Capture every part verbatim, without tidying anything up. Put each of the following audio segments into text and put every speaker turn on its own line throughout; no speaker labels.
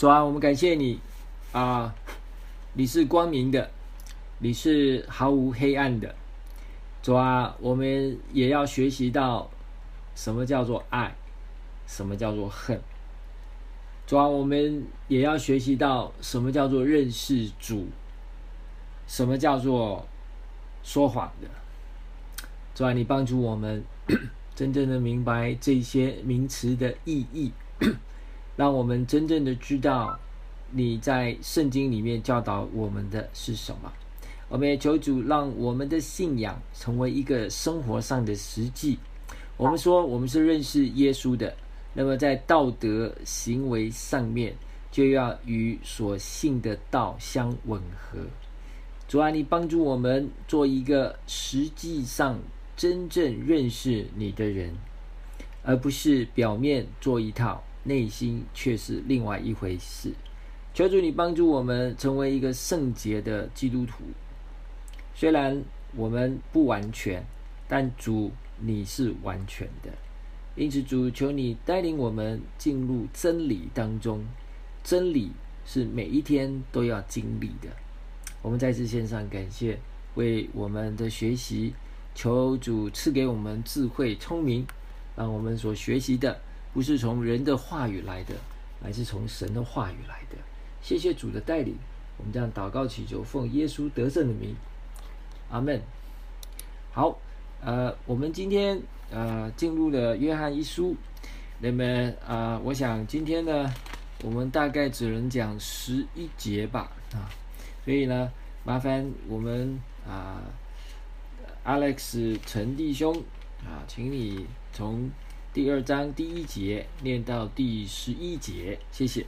主啊，我们感谢你啊，你是光明的，你是毫无黑暗的。主啊，我们也要学习到什么叫做爱，什么叫做恨。主啊，我们也要学习到什么叫做认识主，什么叫做说谎的。主啊，你帮助我们真正的明白这些名词的意义，让我们真正的知道你在圣经里面教导我们的是什么。我们也求主让我们的信仰成为一个生活上的实际。我们说我们是认识耶稣的，那么在道德行为上面就要与所信的道相吻合。主啊，你帮助我们做一个实际上真正认识你的人，而不是表面做一套，内心却是另外一回事。求主你帮助我们成为一个圣洁的基督徒。虽然我们不完全，但主你是完全的。因此主，求你带领我们进入真理当中。真理是每一天都要经历的。我们在此线上感谢，为我们的学习求主赐给我们智慧聪明，让我们所学习的不是从人的话语来的，乃是从神的话语来的。谢谢主的带领，我们这样祷告祈求，奉耶稣得胜的名，阿们。好，呃，我们今天呃进入了约翰一书，那么呃，我想今天呢，我们大概只能讲十一节吧，啊，所以呢，麻烦我们啊、呃、，Alex 陈弟兄啊，请你从第二章第一节念到第十一节，谢谢。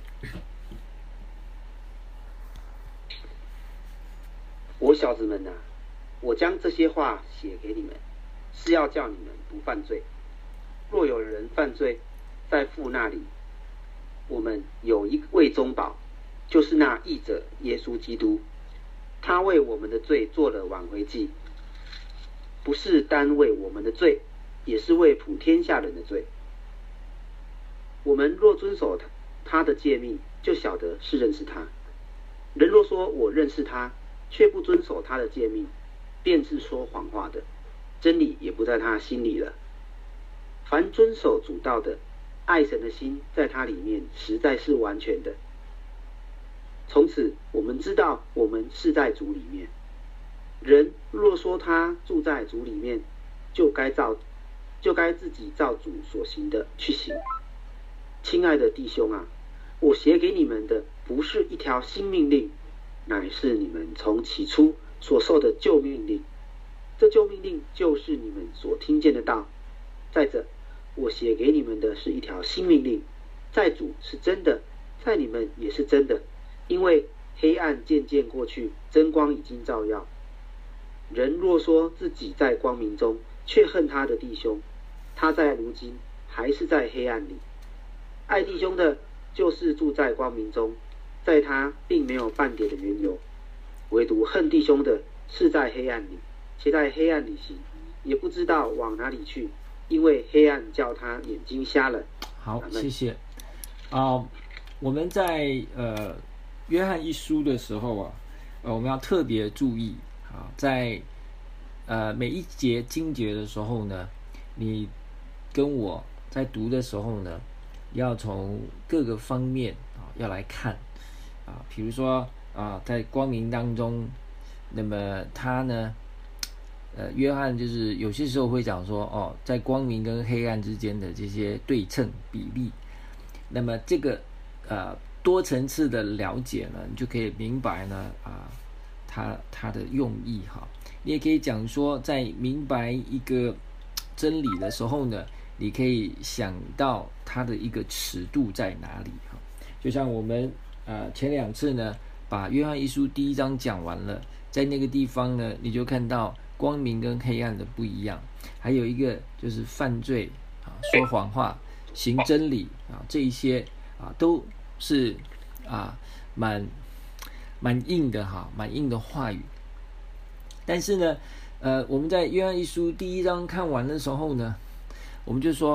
我小子们啊，我将这些话写给你们，是要叫你们不犯罪。若有人犯罪，在父那里，我们有一位中保，就是那义者耶稣基督。他为我们的罪做了挽回祭，不是单为我们的罪，也是为普天下人的罪。我们若遵守他的诫命，就晓得是认识他。人若说我认识他，却不遵守他的诫命，便是说谎话的，真理也不在他心里了。凡遵守主道的，爱神的心在他里面实在是完全的。从此我们知道我们是在主里面。人若说他住在主里面，就该照就该自己照主所行的去行。亲爱的弟兄啊，我写给你们的不是一条新命令，乃是你们从起初所受的旧命令。这旧命令就是你们所听见的道。再者，我写给你们的是一条新命令，在主是真的，在你们也是真的。因为黑暗渐渐过去，真光已经照耀。人若说自己在光明中，却恨他的弟兄，他在如今还是在黑暗里。爱弟兄的，就是住在光明中，在他并没有半点的缘由。唯独恨弟兄的，是在黑暗里，且在黑暗里行，也不知道往哪里去，因为黑暗叫他眼睛瞎了。
好，谢谢。啊、呃，我们在呃约翰一书的时候啊，呃，我们要特别注意啊，在呃每一节经节的时候呢，你跟我在读的时候呢，要从各个方面啊要来看啊，比如说啊，在光明当中，那么他呢，呃，约翰就是有些时候会讲说，哦，在光明跟黑暗之间的这些对称比例，那么这个呃多层次的了解呢，你就可以明白呢啊，他他的用意哈。你也可以讲说，在明白一个真理的时候呢，你可以想到它的一个尺度在哪里哈。就像我们呃前两次呢，把约翰一书第一章讲完了，在那个地方呢，你就看到光明跟黑暗的不一样，还有一个就是犯罪啊、说谎话、行真理啊，这一些啊都是啊蛮蛮硬的哈，蛮硬的话语。但是呢，呃，我们在约翰一书第一章看完的时候呢，我们就说，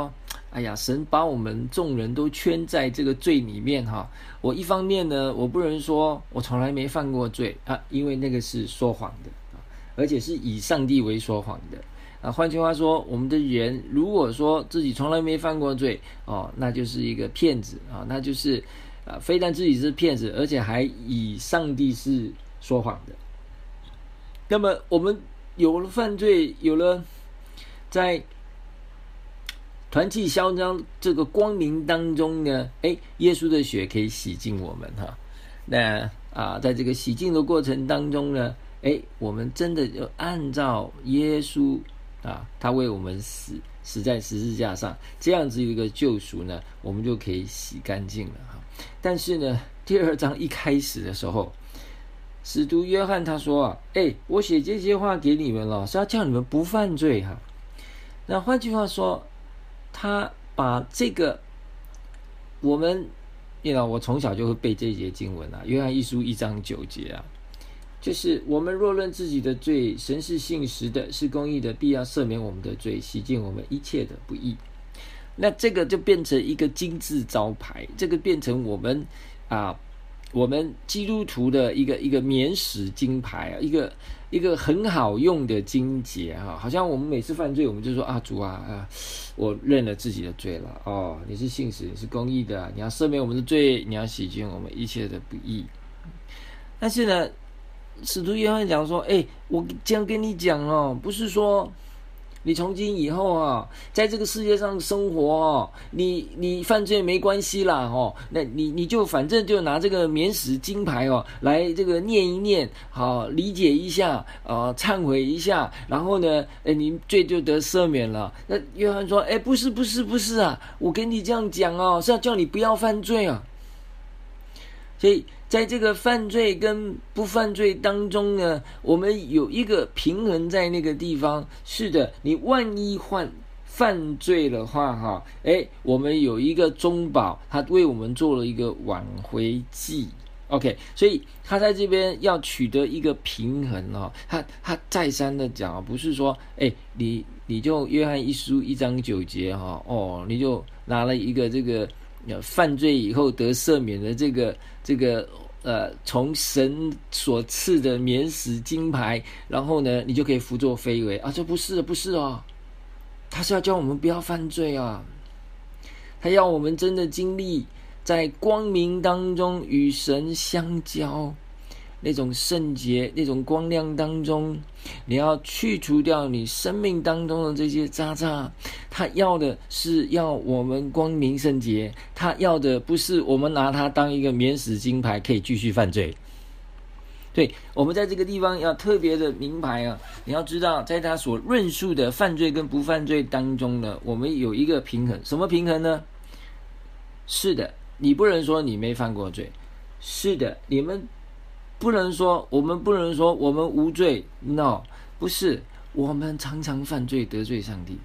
哎呀，神把我们众人都圈在这个罪里面哈。我一方面呢，我不能说我从来没犯过罪啊，因为那个是说谎的，而且是以上帝为说谎的啊。换句话说，我们的人如果说自己从来没犯过罪哦，那就是一个骗子啊，那就是啊，非但自己是骗子，而且还以上帝是说谎的。那么我们有了犯罪，有了在团契嚣张这个光明当中呢，哎，耶稣的血可以洗净我们哈。那啊，在这个洗净的过程当中呢，哎，我们真的就按照耶稣啊，他为我们死，死在十字架上，这样子一个救赎呢，我们就可以洗干净了哈。但是呢，第二章一开始的时候，使徒约翰他说啊，哎，我写这些话给你们了，是要叫你们不犯罪哈。那换句话说，他把这个我们，你知道，我从小就会背这节经文啊，约翰一书一章九节啊，就是我们若论自己的罪，神是信实的，是公义的，必要赦免我们的罪，洗净我们一切的不义。那这个就变成一个金字招牌，这个变成我们啊，我们基督徒的一个一个免死金牌啊，一个一个很好用的经节啊，好像我们每次犯罪，我们就说啊，主啊啊，我认了自己的罪了哦，你是信实，你是公义的，你要赦免我们的罪，你要洗净我们一切的不义。但是呢，使徒约翰讲说，哎，我这样跟你讲哦，不是说你从今以后啊，在这个世界上生活哦，你你犯罪没关系啦哦，那你你就反正就拿这个免死金牌哦来这个念一念，好理解一下，呃，忏悔一下，然后呢，哎，你罪就得赦免了。那约翰说，哎，不是不是不是啊，我跟你这样讲哦，是要叫你不要犯罪啊。所以在这个犯罪跟不犯罪当中呢，我们有一个平衡在那个地方。是的，你万一犯犯罪的话哈，哎，我们有一个中保，他为我们做了一个挽回祭。OK， 所以他在这边要取得一个平衡哦，他他再三的讲，不是说，哎，你你就约翰一书一章九节哈，哦，你就拿了一个这个犯罪以后得赦免的这个这个呃，从神所赐的免死金牌，然后呢，你就可以胡作非为啊？这不是，不是哦，他是要叫我们不要犯罪啊，他要我们真的经历在光明当中与神相交，那种圣洁、那种光亮当中，你要去除掉你生命当中的这些渣渣。他要的是要我们光明圣洁，他要的不是我们拿它当一个免死金牌可以继续犯罪。对，我们在这个地方要特别的明白啊，你要知道，在他所论述的犯罪跟不犯罪当中呢，我们有一个平衡。什么平衡呢？是的，你不能说你没犯过罪。是的，你们不能说，我们不能说我们无罪。 No， 不是，我们常常犯罪得罪上帝。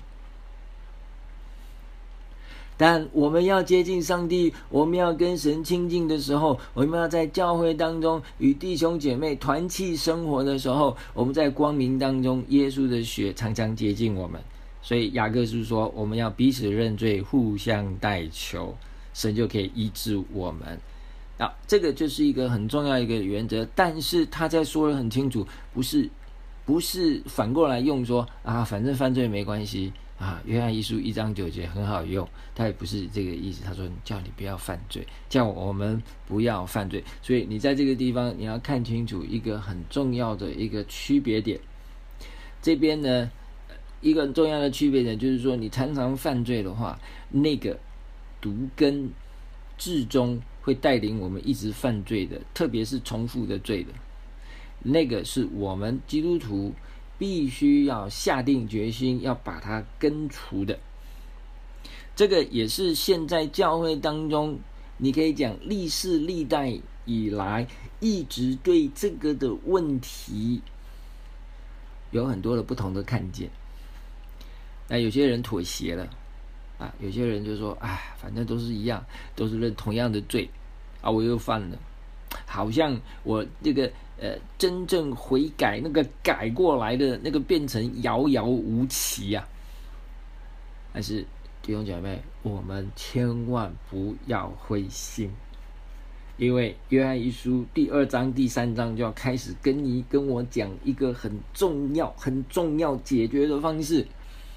但我们要接近上帝，我们要跟神亲近的时候，我们要在教会当中与弟兄姐妹团契生活的时候，我们在光明当中，耶稣的血常常接近我们。所以雅各书说，我们要彼此认罪，互相代求，神就可以医治我们。啊，这个就是一个很重要一个原则。但是他在说得很清楚，不是不是反过来用说啊，反正犯罪没关系啊，约翰一书一章九节很好用，他也不是这个意思。他说叫你不要犯罪，叫我们不要犯罪。所以你在这个地方你要看清楚一个很重要的一个区别点。这边呢，一个很重要的区别点就是说，你常常犯罪的话，那个毒根至终会带领我们一直犯罪的，特别是重复的罪的，那个是我们基督徒必须要下定决心要把它根除的。这个也是现在教会当中，你可以讲历世历代以来一直对这个的问题有很多的不同的看见。那有些人妥协了啊，有些人就说，哎，反正都是一样，都是认同样的罪啊，我又犯了，好像我这个呃真正悔改那个改过来的那个变成遥遥无期啊。但是弟兄姐妹，我们千万不要灰心，因为约翰一书第二章第三章就要开始跟你跟我讲一个很重要很重要解决的方式，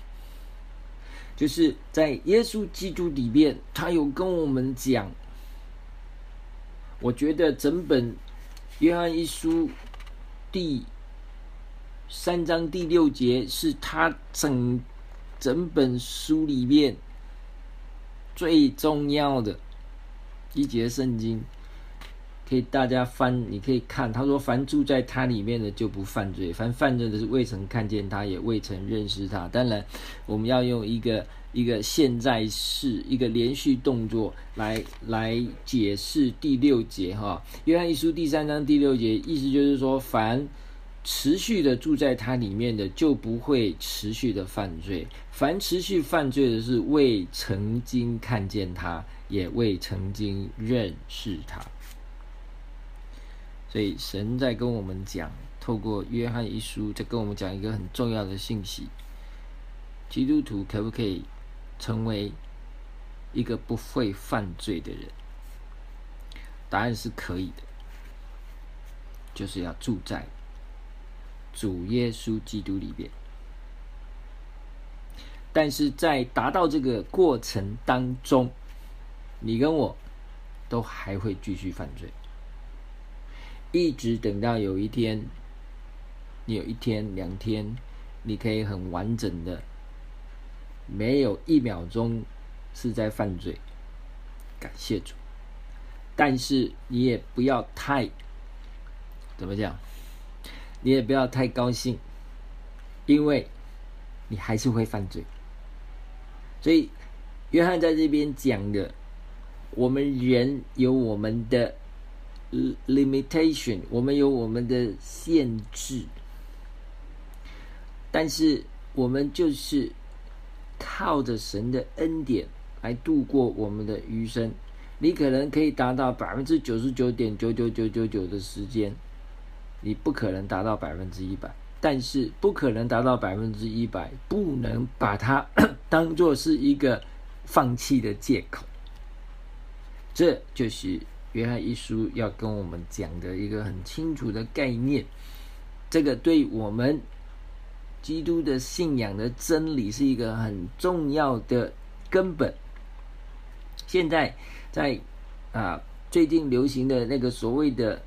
就是在耶稣基督里面，他有跟我们讲，我觉得整本约翰一书第三章第六节是他整整本书里面最重要的一节圣经，可以大家翻，你可以看，他说凡住在他里面的就不犯罪，凡犯罪的是未曾看见他，也未曾认识他。当然我们要用一个一个现在式，一个连续动作来来解释第六节哈。约翰一书第三章第六节，意思就是说，凡持续的住在他里面的，就不会持续的犯罪。凡持续犯罪的是未曾经看见他，也未曾经认识他。所以神在跟我们讲，透过约翰一书在跟我们讲一个很重要的信息：基督徒可不可以成为一个不会犯罪的人？答案是可以的，就是要住在主耶稣基督里边。但是在达到这个过程当中，你跟我都还会继续犯罪，一直等到有一天，你有一天两天，你可以很完整的，没有一秒钟是在犯罪，感谢主。但是你也不要太怎么讲，你也不要太高兴，因为你还是会犯罪。所以约翰在这边讲的，我们人有我们的 limitation， 我们有我们的限制，但是我们就是靠着神的恩典来度过我们的余生。你可能可以达到百分之九十九点九九九九九的时间，你不可能达到百分之一百，但是不可能达到百分之一百，不能把它当作是一个放弃的借口。这就是约翰一书要跟我们讲的一个很清楚的概念。这个对我们基督的信仰的真理是一个很重要的根本。现在在啊最近流行的那个所谓的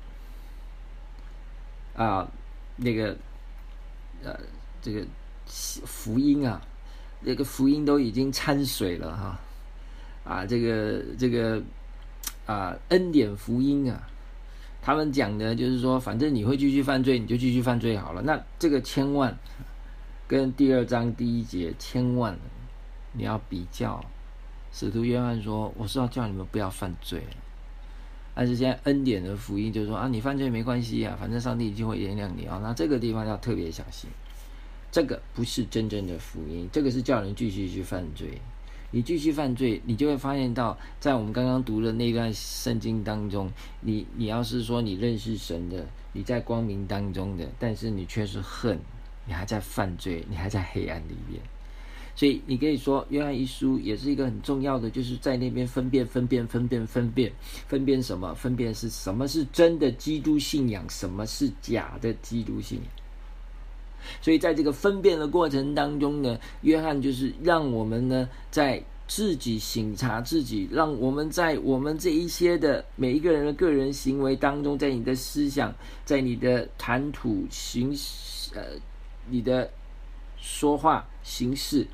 啊那个呃这个福音啊，这个福音都已经掺水了哈啊这个这个啊恩典福音啊，他们讲的就是说，反正你会继续犯罪，你就继续犯罪好了。那这个千万跟第二章第一节千万你要比较。使徒约翰说，我是要叫你们不要犯罪，但是现在恩典的福音就是说啊，你犯罪没关系啊，反正上帝一定会原谅你啊。那这个地方要特别小心，这个不是真正的福音，这个是叫人继续去犯罪。你继续犯罪，你就会发现到，在我们刚刚读的那段圣经当中，你你要是说你认识神的，你在光明当中的，但是你却是恨，你还在犯罪，你还在黑暗里面。所以你可以说约翰一书也是一个很重要的，就是在那边分辨分辨分辨分辨分辨什么？分辨是什么是真的基督信仰，什么是假的基督信仰。所以在这个分辨的过程当中呢，约翰就是让我们呢在自己省察自己，让我们在我们这一些的每一个人的个人行为当中，在你的思想，在你的谈吐行呃你的说话行事，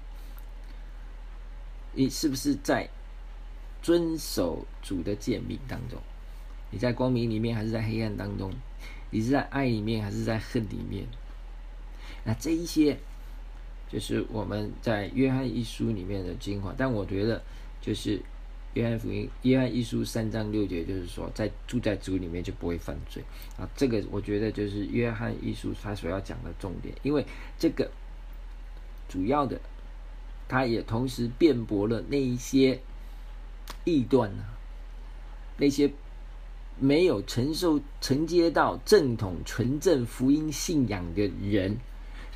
你是不是在遵守主的诫命当中？你在光明里面还是在黑暗当中？你是在爱里面还是在恨里面？那这一些就是我们在约翰一书里面的精华。但我觉得就是约翰福音约翰一书三章六节，就是说在住在主里面就不会犯罪啊。这个我觉得就是约翰一书他所要讲的重点，因为这个主要的他也同时辩驳了那一些异端啊，那些没有承受承接到正统纯正福音信仰的人。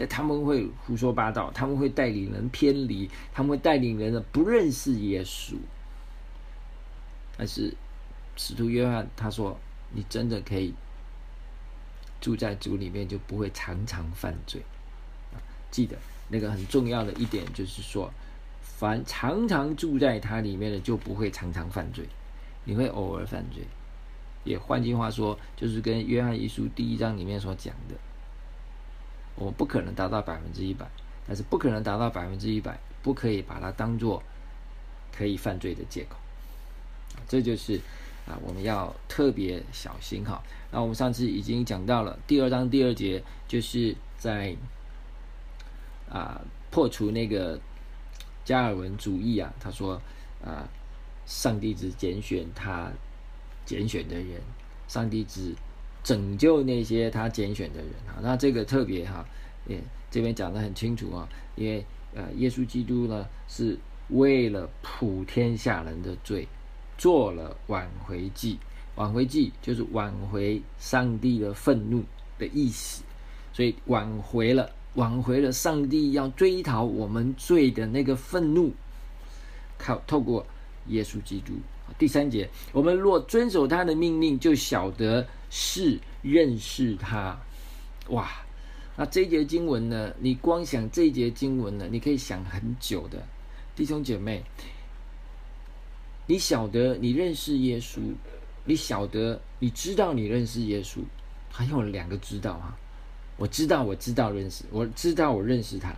他们会胡说八道，他们会带领人偏离，他们会带领人不认识耶稣。但是使徒约翰他说，你真的可以住在主里面，就不会常常犯罪。记得那个很重要的一点就是说，凡常常住在他里面的就不会常常犯罪，你会偶尔犯罪。也换句话说，就是跟约翰一书第一章里面所讲的，我们不可能达到百分之一百，但是不可能达到百分之一百，不可以把它当作可以犯罪的借口。这就是啊，我们要特别小心哈。那我们上次已经讲到了第二章第二节，就是在啊破除那个加尔文主义啊，他说啊，上帝只拣选他拣选的人，上帝只拯救那些他拣选的人啊。那这个特别哈，也这边讲得很清楚啊，因为呃，耶稣基督呢是为了普天下人的罪，做了挽回祭。挽回祭就是挽回上帝的愤怒的意思，所以挽回了，挽回了上帝要追讨我们罪的那个愤怒，靠透过耶稣基督。第三节，我们若遵守他的命令，就晓得是认识他。哇，那这一节经文呢，你光想这一节经文呢，你可以想很久的。弟兄姐妹，你晓得你认识耶稣，你晓得你知道你认识耶稣，还有两个知道哈。我知道我知道认识，我知道我认识他，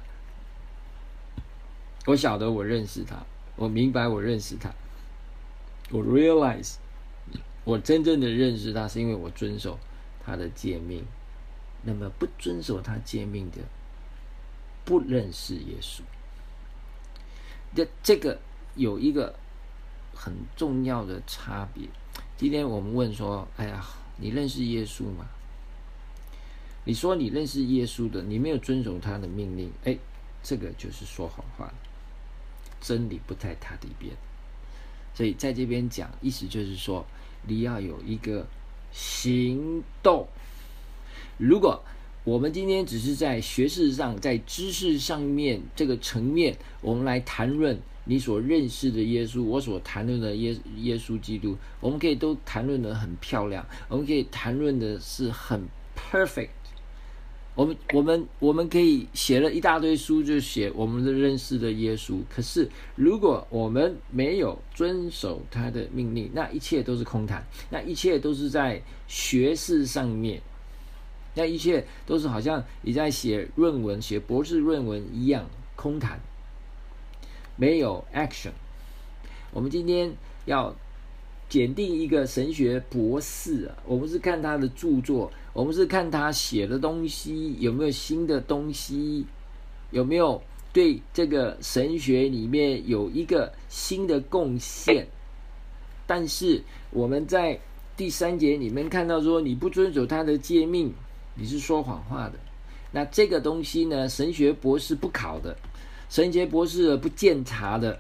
我晓得我认识他，我明白我认识他，我 realize 我真正的认识他是因为我遵守他的诫命。那么不遵守他诫命的，不认识耶稣。这这个有一个很重要的差别。今天我们问说，哎呀，你认识耶稣吗？你说你认识耶稣的，你没有遵守他的命令，哎，这个就是说谎话了，真理不在他里边。所以在这边讲，意思就是说，你要有一个行动。如果我们今天只是在学识上，在知识上面这个层面，我们来谈论你所认识的耶稣，我所谈论的耶耶稣基督，我们可以都谈论得很漂亮，我们可以谈论的是很 perfect。我们我们我们可以写了一大堆书，就写我们的认识的耶稣。可是如果我们没有遵守他的命令，那一切都是空谈，那一切都是在学识上面，那一切都是好像你在写论文、写博士论文一样空谈，没有 action。我们今天要检定一个神学博士啊，我们是看他的著作，我们是看他写的东西有没有新的东西，有没有对这个神学里面有一个新的贡献。但是我们在第三节里面看到说，你不遵守他的诫命，你是说谎话的。那这个东西呢，神学博士不考的，神学博士不鉴察的。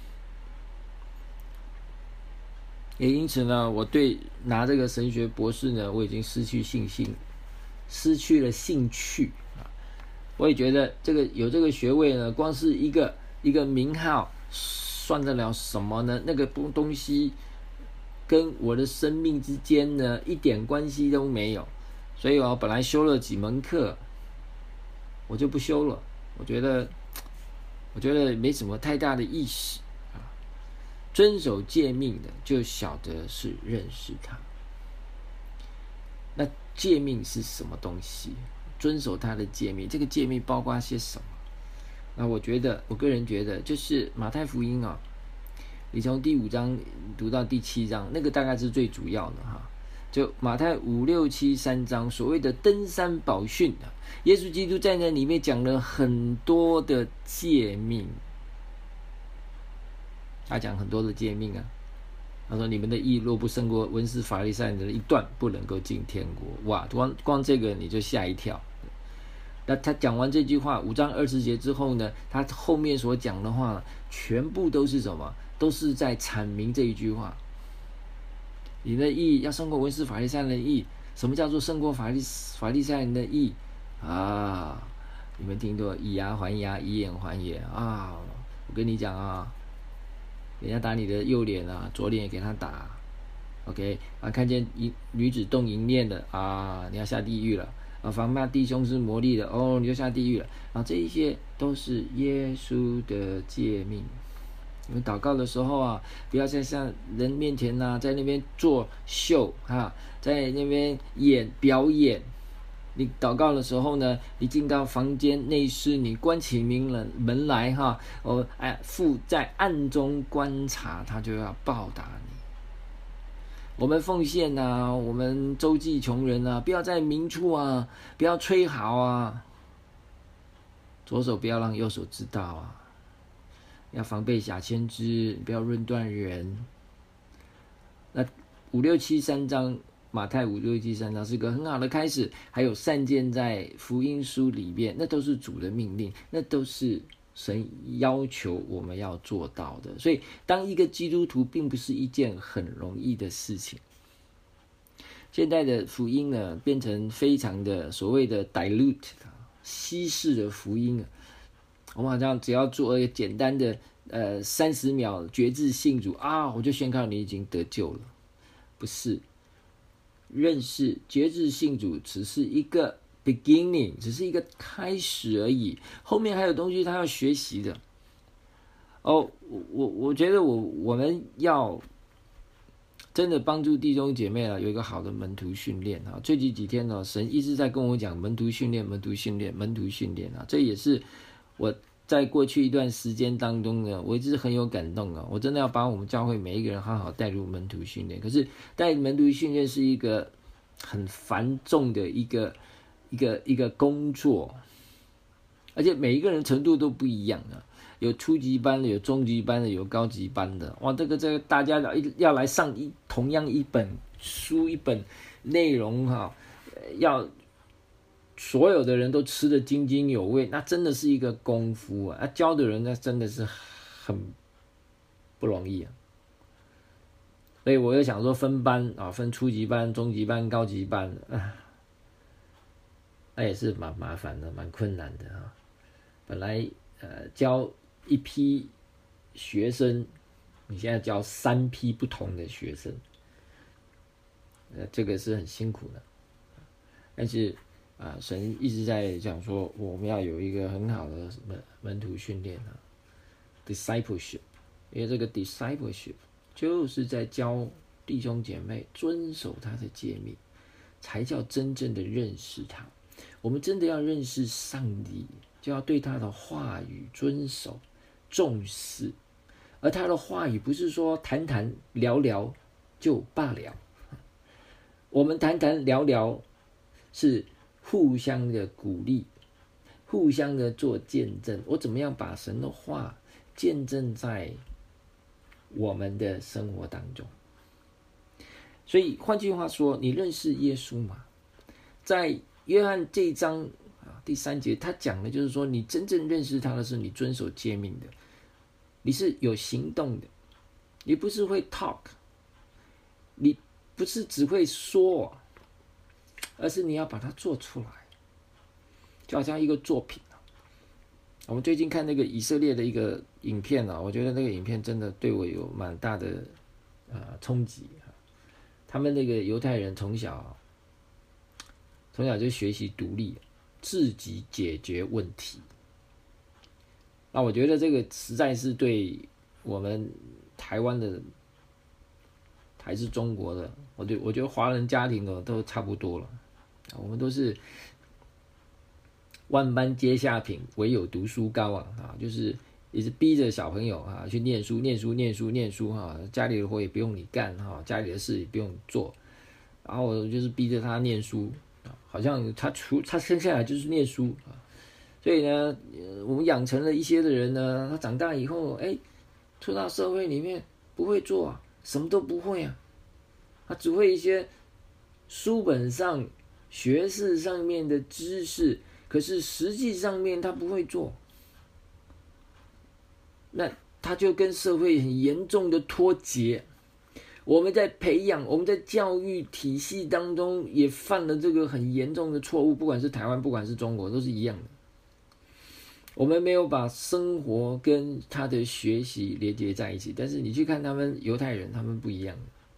也因此呢，我对拿这个神学博士呢，我已经失去信心，失去了兴趣啊！我也觉得这个有这个学位呢，光是一个一个名号，算得了什么呢？那个东西跟我的生命之间呢，一点关系都没有。所以我本来修了几门课，我就不修了。我觉得，我觉得没什么太大的意思。遵守诫命的，就晓得是认识他。那诫命是什么东西？遵守他的诫命，这个诫命包括些什么？那我觉得，我个人觉得，就是马太福音啊，你从第五章读到第七章，那个大概是最主要的哈。就马太五六七三章所谓的登山宝训啊，耶稣基督在那里面讲了很多的诫命。他讲很多的诫命啊，他说你们的义若不胜过文士法利赛人的一段，不能够进天国。哇，光光这个你就吓一跳。那他讲完这句话五章二十节之后呢，他后面所讲的话全部都是什么？都是在阐明这一句话。你的义要胜过文士法利赛人的义。什么叫做胜过法利法利赛人的义啊？ 你们听多以牙还牙，以眼还眼啊！我跟你讲啊，人家打你的右脸啊，左脸也给他打。OK 啊，看见一女子动淫念的啊，你要下地狱了啊！防骂弟兄是魔力的哦，你就下地狱了啊！这一些都是耶稣的诫命。你们祷告的时候啊，不要在像人面前呐、啊，在那边作秀啊，在那边演表演。你祷告的时候呢，你进到房间内室，你关起门门来哈，哦，哎，父在暗中观察，他就要报答你。我们奉献啊，我们周济穷人啊，不要在明处啊，不要吹嚎啊，左手不要让右手知道啊，要防备假先知，不要论断人。那五六七三章。马太五六七三章是个很好的开始，还有散见在福音书里面，那都是主的命令，那都是神要求我们要做到的。所以，当一个基督徒并不是一件很容易的事情。现在的福音呢，变成非常的所谓的 dilute 稀释的福音了。我们好像只要做一个简单的呃三十秒决志信主啊，我就宣告你已经得救了，不是。认识决志信主只是一个 beginning， 只是一个开始而已，后面还有东西他要学习的。哦，我我觉得我我们要真的帮助弟兄姐妹啊，有一个好的门徒训练啊。最近几天呢，神一直在跟我讲门徒训练、门徒训练、门徒训练啊，这也是我在过去一段时间当中呢，我一直很有感动啊！我真的要把我们教会每一个人好好带入门徒训练。可是带门徒训练是一个很繁重的一个一个一个工作，而且每一个人程度都不一样啊，有初级班的，有中级班的，有高级班的。哇，这个这个大家要要来上一同样一本书一本内容哈、啊，要。所有的人都吃得津津有味，那真的是一个功夫啊！啊教的人那真的是很不容易啊。所以我就想说分班啊，分初级班、中级班、高级班啊，那也是蛮麻烦的，蛮困难的啊。本来呃教一批学生，你现在教三批不同的学生，呃，这个是很辛苦的，但是。啊，神一直在讲说，我们要有一个很好的门门徒训练啊 ，discipleship， 因为这个 discipleship 就是在教弟兄姐妹遵守他的诫命，才叫真正的认识他。我们真的要认识上帝，就要对他的话语遵守、重视，而他的话语不是说谈谈聊聊就罢了，我们谈谈聊聊是。互相的鼓励，互相的做见证。我怎么样把神的话见证在我们的生活当中？所以换句话说，你认识耶稣吗？在约翰这一章啊第三节，他讲的就是说，你真正认识他的是你遵守诫命的，你是有行动的，你不是会 talk， 你不是只会说。而是你要把它做出来，就好像一个作品啊。我们最近看那个以色列的一个影片啊，我觉得那个影片真的对我有蛮大的呃冲击。他们那个犹太人从小从小就学习独立，自己解决问题。那我觉得这个实在是对我们台湾的还是中国的，我觉我觉得华人家庭哦都差不多了。我们都是万般皆下品，唯有读书高啊！啊，就是也是逼着小朋友啊去念书、念书、念书、念书哈、啊，家里的活也不用你干哈、啊，家里的事也不用做，然后就是逼着他念书啊，好像他出他生下来就是念书啊，所以呢，我们养成了一些的人呢，他长大以后，哎，出到社会里面不会做啊，什么都不会啊，他只会一些书本上。学识上面的知识，可是实际上面他不会做，那他就跟社会很严重的脱节。我们在培养，我们在教育体系当中也犯了这个很严重的错误，不管是台湾，不管是中国，都是一样的。 我们没有把生活跟他的学习连接在一起。但是你去看他们犹太人，他们不一样，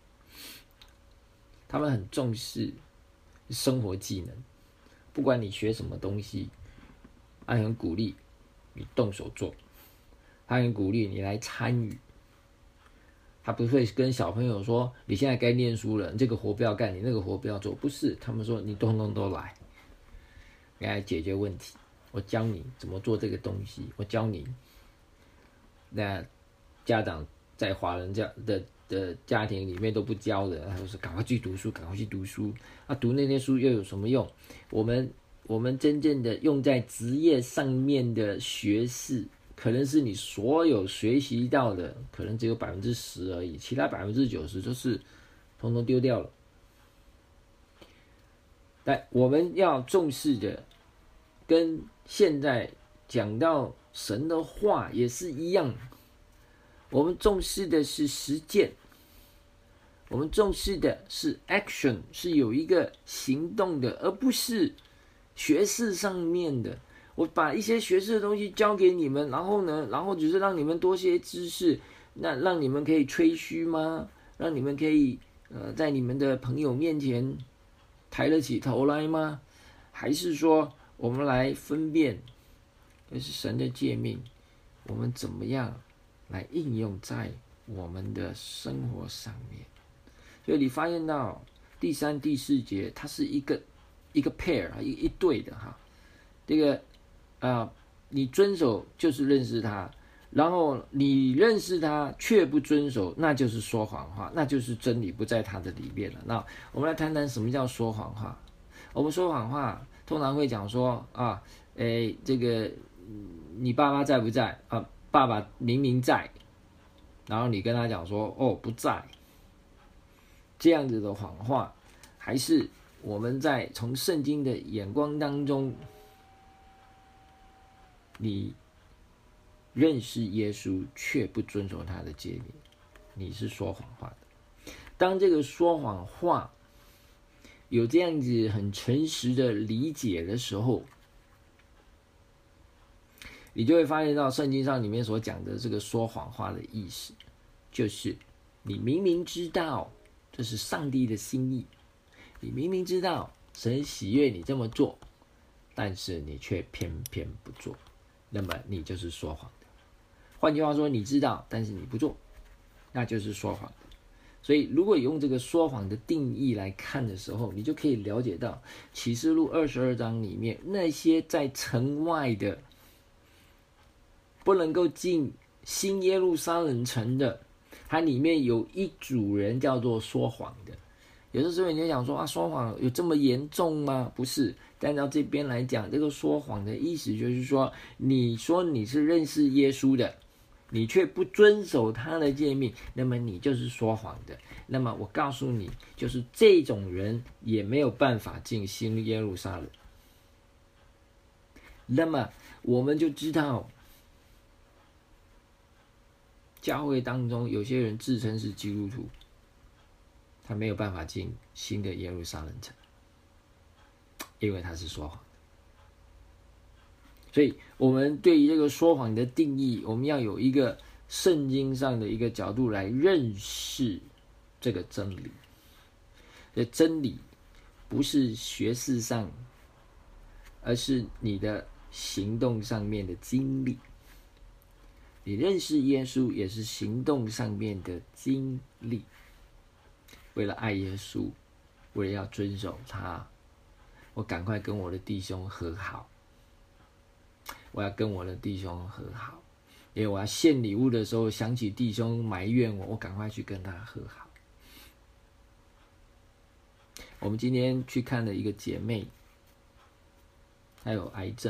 他们很重视生活技能，不管你学什么东西，他很鼓励你动手做，他很鼓励你来参与。他不会跟小朋友说你现在该念书了，你这个活不要干，你那个活不要做，不是，他们说你通通都来，你来解决问题，我教你怎么做这个东西，我教你。那家长在华人家的的家庭里面都不教的，他说赶快去读书，赶快去读书啊，读那些书又有什么用？我们我们真正的用在职业上面的学识，可能是你所有学习到的，可能只有百分之十而已，其他百分之九十就是统统丢掉了。但我们要重视的，跟现在讲到神的话也是一样，我们重视的是实践，我们重视的是 action， 是有一个行动的，而不是学识上面的。我把一些学识的东西教给你们，然后呢，然后只是让你们多些知识，那让你们可以吹嘘吗？让你们可以呃在你们的朋友面前抬得起头来吗？还是说我们来分辨，这是神的诫命，我们怎么样来应用在我们的生活上面？所以你发现到第三、第四节，它是一个一个 pair 一一对的哈，这个。啊、呃，你遵守就是认识他，然后你认识他却不遵守，那就是说谎话，那就是真理不在他的里面了。那我们来谈谈什么叫说谎话。我们说谎话通常会讲说啊，诶，这个你爸爸在不在啊？爸爸明明在，然后你跟他讲说哦不在，这样子的谎话，还是我们在从圣经的眼光当中。你认识耶稣却不遵守他的诫命，你是说谎话的。当这个说谎话有这样子很诚实的理解的时候，你就会发现到圣经上里面所讲的这个说谎话的意思，就是你明明知道这是上帝的心意，你明明知道神喜悦你这么做，但是你却偏偏不做。那么你就是说谎的。换句话说，你知道，但是你不做，那就是说谎的。所以，如果用这个说谎的定义来看的时候，你就可以了解到启示录二十二章里面那些在城外的，不能够进新耶路撒冷城的，它里面有一组人叫做说谎的。有的时候你就想说啊，说谎有这么严重吗？不是。但到这边来讲，这个说谎的意思就是说，你说你是认识耶稣的，你却不遵守他的诫命，那么你就是说谎的。那么我告诉你，就是这种人也没有办法进新耶路撒冷。那么我们就知道，教会当中有些人自称是基督徒，他没有办法进新的耶路撒冷城。因为他是说谎的，所以我们对于这个说谎的定义，我们要有一个圣经上的一个角度来认识这个真理。这真理不是学识上，而是你的行动上面的经历。你认识耶稣也是行动上面的经历。为了爱耶稣，为了要遵守他，我赶快跟我的弟兄和好，我要跟我的弟兄和好，因为我要献礼物的时候想起弟兄埋怨我，我赶快去跟他和好。我们今天去看了一个姐妹，她有癌症，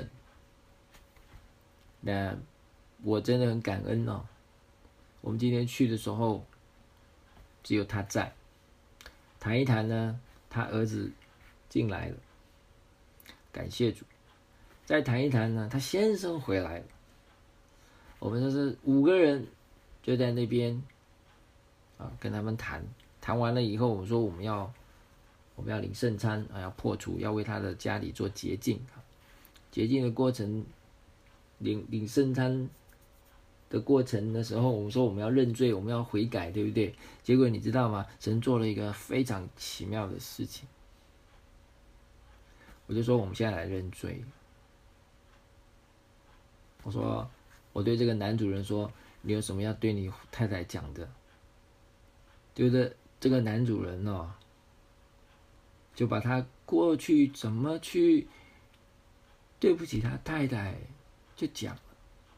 那我真的很感恩哦。我们今天去的时候，只有她在，谈一谈呢，她儿子进来了。感谢主，再谈一谈呢，他先生回来了。我们就是五个人就在那边啊，跟他们谈，谈完了以后，我们说我们要我们要领圣餐啊，要破除，要为他的家里做洁净。洁净的过程领领圣餐的过程的时候，我们说我们要认罪，我们要悔改，对不对？结果你知道吗？神做了一个非常奇妙的事情。我就说我们现在来认罪。我说我对这个男主人说，你有什么要对你太太讲的？觉得这个男主人哦，就把他过去怎么去对不起他太太就讲了，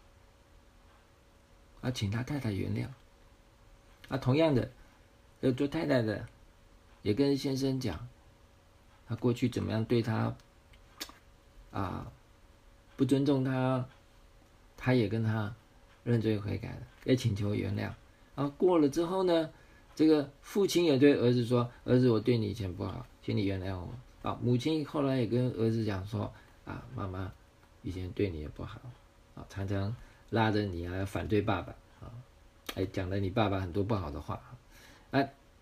啊，请他太太原谅。啊，同样的，要做太太的也跟先生讲，他过去怎么样对他啊不尊重他，他也跟他认罪悔改了，也请求原谅。啊，过了之后呢，这个父亲也对儿子说：“儿子，我对你以前不好，请你原谅我。”啊，母亲后来也跟儿子讲说：“啊，妈妈以前对你也不好，啊，常常拉着你啊反对爸爸啊，还讲了你爸爸很多不好的话。”啊，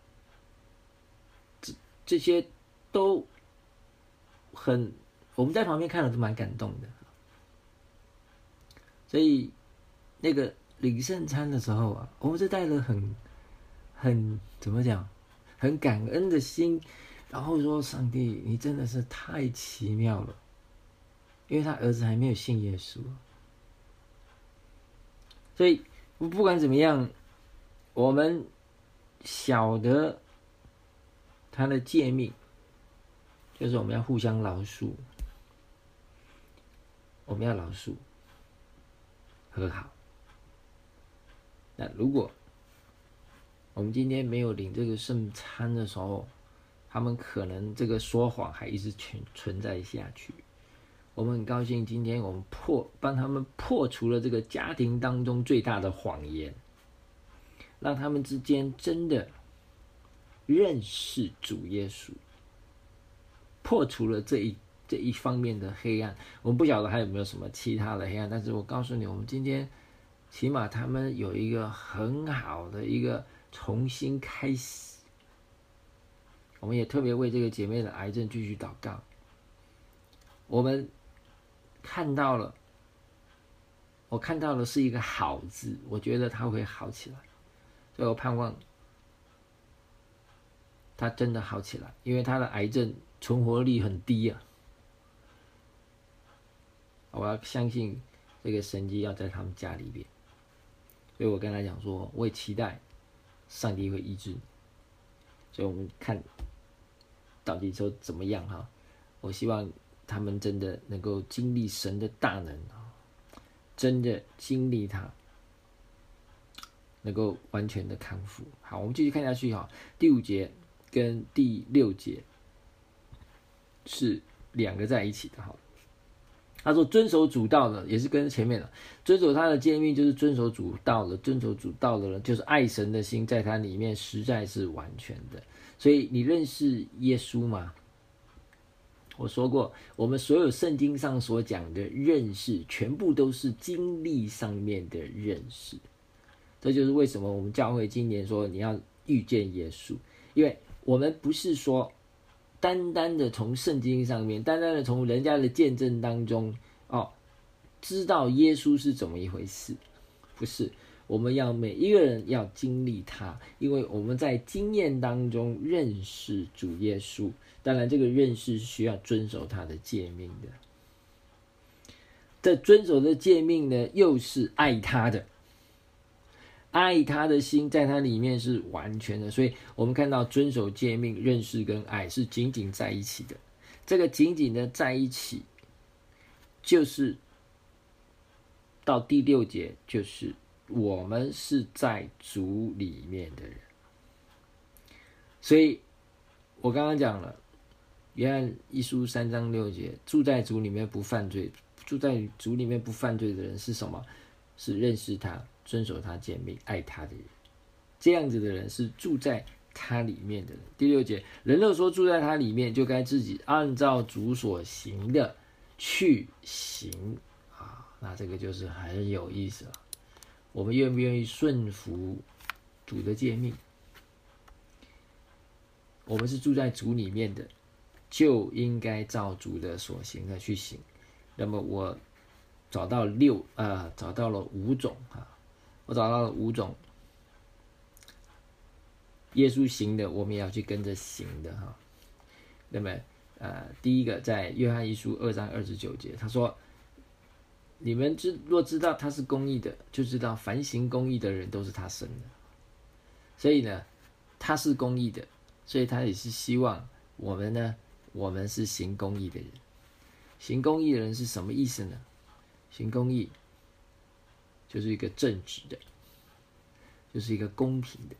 这这些都很，我们在旁边看了都蛮感动的。所以那个领圣餐的时候啊，我们是带着很很怎么讲，很感恩的心，然后说：“上帝，你真的是太奇妙了。”因为他儿子还没有信耶稣，所以不管怎么样，我们晓得他的诫命，就是我们要互相饶恕，我们要饶恕和好。那如果我们今天没有领这个圣餐的时候，他们可能这个说谎还一直存存在下去。我们很高兴，今天我们破帮他们破除了这个家庭当中最大的谎言，让他们之间真的认识主耶稣，破除了这一这一方面的黑暗。我们不晓得还有没有什么其他的黑暗，但是我告诉你，我们今天起码他们有一个很好的一个重新开始。我们也特别为这个姐妹的癌症继续祷告。我们看到了，我看到的是一个好字，我觉得他会好起来，所以我盼望他真的好起来，因为他的癌症存活率很低啊。我要相信这个神迹要在他们家里边，所以我跟他讲说，我也期待上帝会医治你。所以我们看到底说怎么样哈？我希望他们真的能够经历神的大能，真的经历他，能够完全的康复。好，我们继续看下去哈。第五节跟第六节是两个在一起的哈。他说遵守主道的，也是跟前面的遵守他的诫命，就是遵守主道的。遵守主道的人，就是爱神的心在他里面实在是完全的。所以你认识耶稣吗？我说过，我们所有圣经上所讲的认识，全部都是经历上面的认识。这就是为什么我们教会今年说你要遇见耶稣，因为我们不是说单单的从圣经上面，单单的从人家的见证当中哦，知道耶稣是怎么一回事，不是。我们要每一个人要经历他，因为我们在经验当中认识主耶稣。当然这个认识是需要遵守他的诫命的，这遵守的诫命呢，又是爱他的，爱他的心在他里面是完全的。所以我们看到遵守诫命、认识跟爱是紧紧在一起的。这个紧紧的在一起，就是到第六节，就是我们是在主里面的人。所以我刚刚讲了，约翰一书三章六节，住在主里面不犯罪，住在主里面不犯罪的人是什么？是认识他、遵守他诫命、爱他的人。这样子的人是住在他里面的人。第六节，人若说住在他里面，就该自己按照主所行的去行啊。那这个就是很有意思了。我们愿不愿意顺服主的诫命？我们是住在主里面的，就应该照主的所行的去行。那么我找到六啊、呃，找到了五种啊，我找到了五种耶稣行的，我们也要去跟着行的哈。那么呃，第一个在约翰一书二章二十九节，他说：“你们知若知道他是公义的，就知道凡行公义的人都是他生的。”所以呢，他是公义的，所以他也是希望我们呢，我们是行公义的人。行公义的人是什么意思呢？行公义就是一个正直的，就是一个公平的，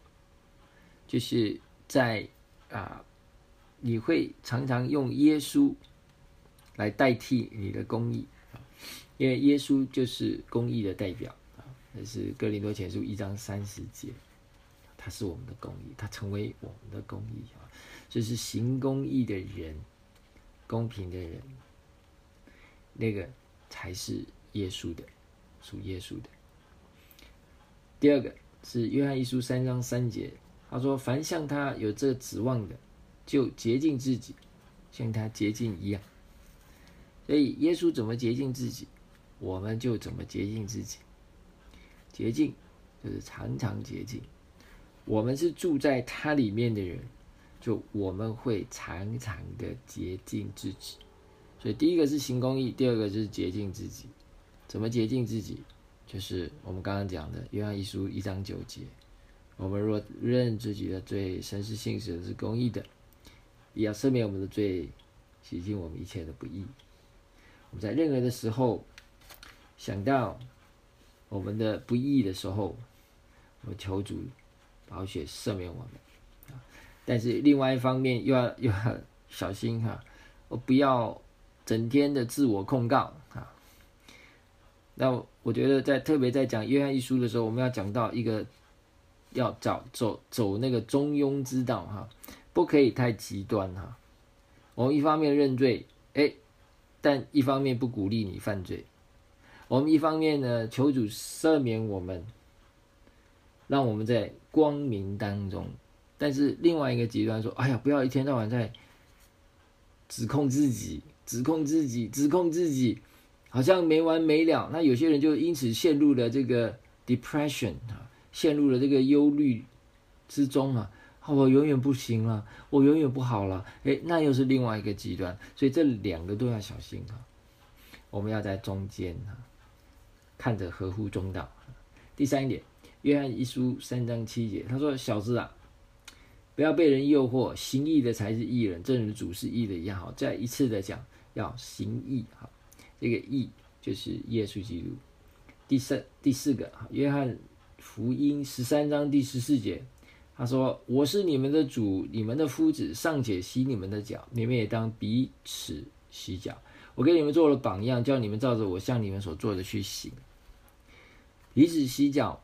就是在啊、呃，你会常常用耶稣来代替你的公义，因为耶稣就是公义的代表啊。这是哥林多前书一章三十节。他是我们的公义，他成为我们的公义啊！就是行公义的人，公平的人，那个才是耶稣的，属耶稣的。第二个是约翰一书三章三节，他说：“凡像他有这指望的，就洁净自己，像他洁净一样。”所以耶稣怎么洁净自己，我们就怎么洁净自己。洁净就是常常洁净。我们是住在他里面的人，就我们会常常的洁净自己。所以第一个是行公义，第二个就是洁净自己。怎么洁净自己？就是我们刚刚讲的约翰一书一章九节，我们若认自己的罪，神是信实的，是公义的，也要赦免我们的罪，洗净我们一切的不义。我们在任何的时候想到我们的不义的时候，我求主宝血赦免我们。但是另外一方面又要又要小心哈，我不要整天的自我控告啊。那我觉得在特别在讲约翰一书的时候，我们要讲到一个要找走走那个中庸之道哈，不可以太极端哈。我们一方面认罪，哎，但一方面不鼓励你犯罪。我们一方面呢，求主赦免我们，让我们在光明当中。但是另外一个极端说，哎呀，不要一天到晚在指控自己，指控自己，指控自己，好像没完没了。那有些人就因此陷入了这个 depression 啊，陷入了这个忧虑之中啊。我永远不行了，我永远不好了，哎，那又是另外一个极端。所以这两个都要小心啊。我们要在中间啊，看着合乎中道。第三点，约翰一书三章七节，他说：“小子啊，不要被人诱惑，行义的才是义人，正如主是义的一样。”好，再一次的讲，要行义。好，这个义就是耶稣基督。第四第四个，约翰福音十三章第十四节，他说：“我是你们的主，你们的夫子，尚且洗你们的脚，你们也当彼此洗脚。我给你们做了榜样，叫你们照着我向你们所做的去行。”彼此洗脚，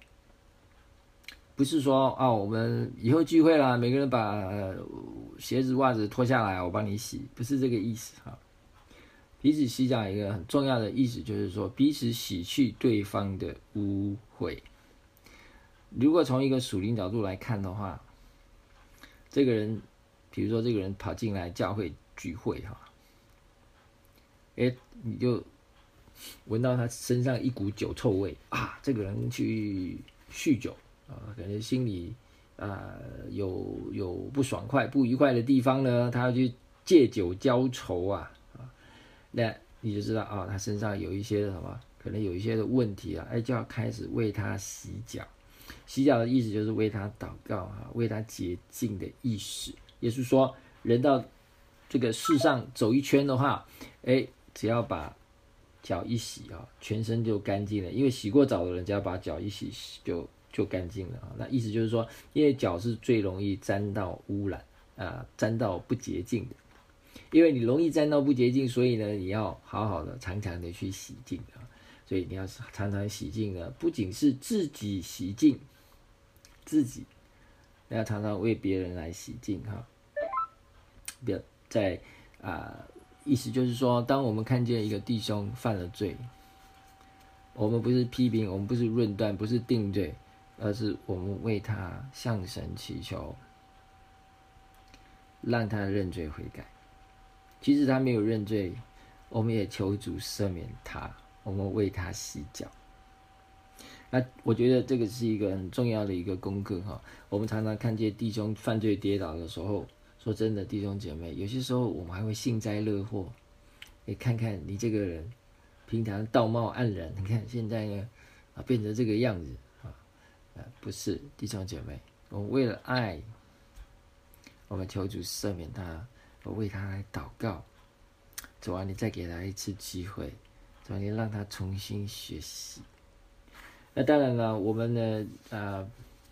不是说啊，我们以后聚会啦，每个人把、呃、鞋子袜子脱下来，我帮你洗，不是这个意思哈。彼此洗脚一个很重要的意思就是说，彼此洗去对方的污秽。如果从一个属灵角度来看的话，这个人，比如说这个人跑进来教会聚会哈，哎，你就闻到他身上一股酒臭味啊，这个人去酗酒啊，可能心里啊有有不爽快、不愉快的地方呢，他要去借酒浇愁啊啊，那你就知道啊，他身上有一些什么，可能有一些的问题啊，哎，就要开始为他洗脚。洗脚的意思就是为他祷告啊，为他洁净的意思。耶稣说，人到这个世上走一圈的话，哎，只要把脚一洗啊，全身就干净了。因为洗过澡的人，只要把脚一洗，就就干净了啊。那意思就是说，因为脚是最容易沾到污染啊，沾到不洁净的。因为你容易沾到不洁净，所以呢，你要好好的、常常的去洗净啊。所以你要常常洗净呢，不仅是自己洗净自己，要常常为别人来洗净哈。不要在啊、呃，意思就是说，当我们看见一个弟兄犯了罪，我们不是批评，我们不是论断，不是定罪，而是我们为他向神祈求，让他认罪悔改。其实他没有认罪， 我们也求主赦免他，我们为他洗脚。那我觉得这个是一个很重要的一个功课哈。我们常常看见弟兄犯罪跌倒的时候，说真的，弟兄姐妹，有些时候我们还会幸灾乐祸。你看看你这个人，平常道貌岸然，你看现在呢，啊，变成这个样子啊，啊，不是，弟兄姐妹，我们为了爱，我们求主赦免他，我为他来祷告。主啊，你再给他一次机会，主啊，你让他重新学习。那当然了，我们呢，呃，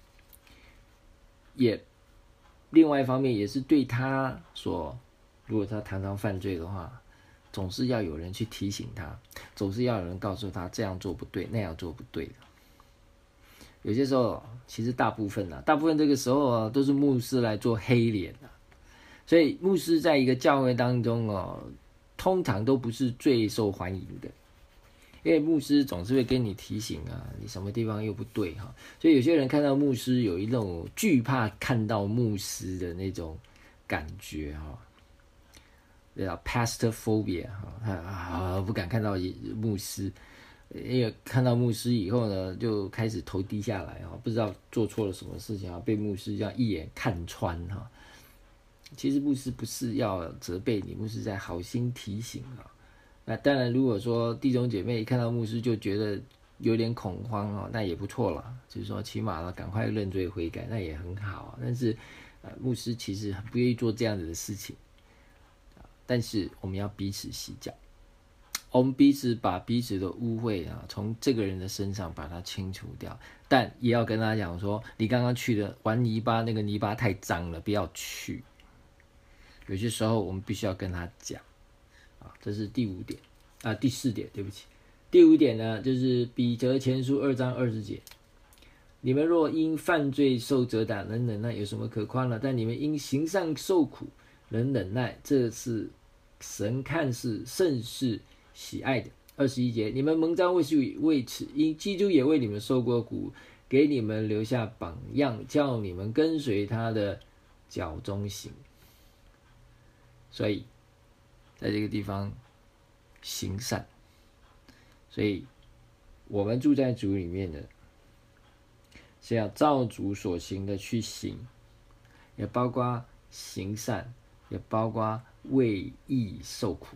也另外一方面也是对他所，如果他常常犯罪的话，总是要有人去提醒他，总是要有人告诉他这样做不对，那样做不对的。有些时候，其实大部分啊，大部分这个时候啊，都是牧师来做黑脸啊。所以牧师在一个教会当中哦，通常都不是最受欢迎的。因为牧师总是会跟你提醒啊，你什么地方又不对哈，所以有些人看到牧师有一种惧怕看到牧师的那种感觉哈，叫 pastor phobia 哈，啊不敢看到牧师，因为看到牧师以后呢，就开始头低下来哈，不知道做错了什么事情啊，被牧师这样一眼看穿哈。其实牧师不是要责备你，牧师在好心提醒啊。那当然，如果说弟兄姐妹一看到牧师就觉得有点恐慌哦，那也不错啦。就是说，起码呢，赶快认罪悔改，那也很好。但是，呃，牧师其实很不愿意做这样子的事情。但是，我们要彼此洗脚，我们彼此把彼此的污秽啊，从这个人的身上把它清除掉。但也要跟他讲说，你刚刚去的玩泥巴，那个泥巴太脏了，不要去。有些时候，我们必须要跟他讲。啊，这是第五点啊，第四点，对不起。第五点呢，就是彼得前书二章二十节，你们若因犯罪受责打，能忍耐，有什么可夸呢？但你们因行善受苦，能忍耐，这是神看是甚是喜爱的。二十一节，你们蒙召为是为此，因基督也为你们受过苦，给你们留下榜样，叫你们跟随他的脚中行。所以在这个地方行善，所以我们住在主里面的，是要照主所行的去行，也包括行善，也包括为义受苦。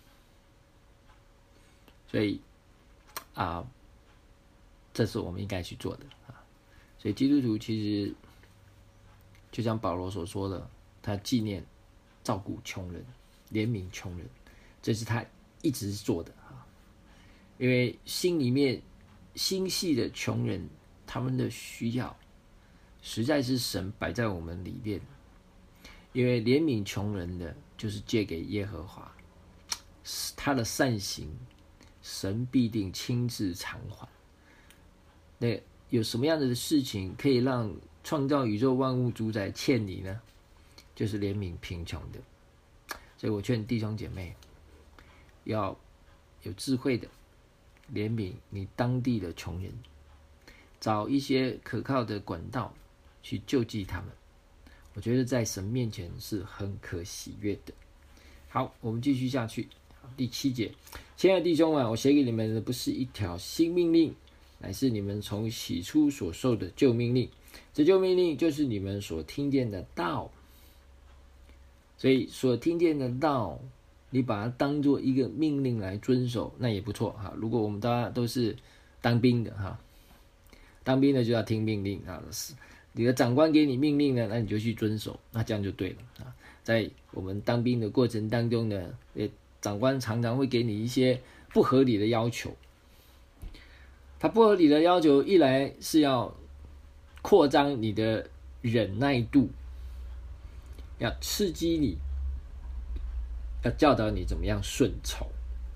所以啊，这是我们应该去做的啊。所以基督徒其实就像保罗所说的，他纪念、照顾穷人。怜悯穷人，这是他一直做的啊。因为心里面心细的穷人，他们的需要实在是神摆在我们里面。因为怜悯穷人的，就是借给耶和华，他的善行，神必定亲自偿还。那有什么样的事情可以让创造宇宙万物主宰欠你呢？就是怜悯贫穷的。所以我劝弟兄姐妹要有智慧的怜悯你当地的穷人，找一些可靠的管道去救济他们。我觉得在神面前是很可喜悦的。好，我们继续下去。第七节，亲爱的弟兄啊，我写给你们的不是一条新命令，乃是你们从起初所受的旧命令。这旧命令就是你们所听见的道。所以所听见的道，你把它当作一个命令来遵守，那也不错哈。如果我们大家都是当兵的哈，当兵的就要听命令啊，你的长官给你命令呢，那你就去遵守，那这样就对了啊。在我们当兵的过程当中呢，长官常常会给你一些不合理的要求。他不合理的要求，一来是要扩张你的忍耐度，要刺激你，要教导你怎么样顺从。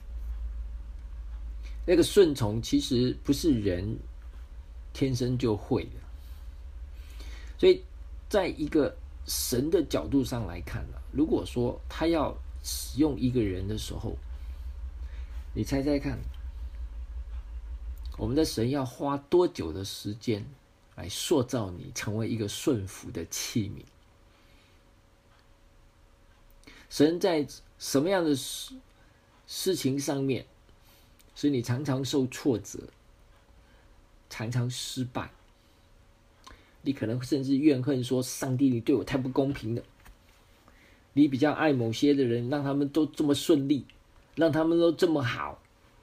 那个顺从其实不是人天生就会的，所以在一个神的角度上来看，如果说他要使用一个人的时候，你猜猜看，我们的神要花多久的时间来塑造你成为一个顺服的器皿？神在什么样的事情上面，使你常常受挫折，常常失败。你可能甚至怨恨说：上帝，你对我太不公平了。你比较爱某些的人，让他们都这么顺利，让他们都这么好，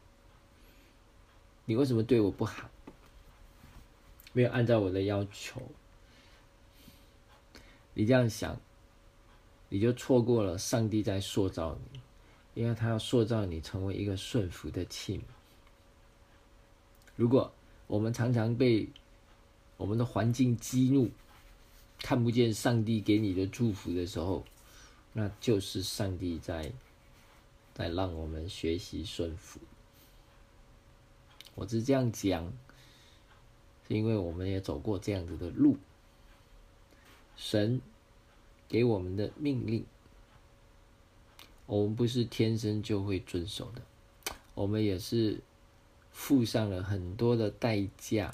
你为什么对我不好？没有按照我的要求。你这样想，你就错过了上帝在塑造你，因为他要塑造你成为一个顺服的器皿。如果我们常常被我们的环境激怒，看不见上帝给你的祝福的时候，那就是上帝在在让我们学习顺服。我是这样讲，是因为我们也走过这样子的路。神给我们的命令，我们不是天生就会遵守的，我们也是付上了很多的代价，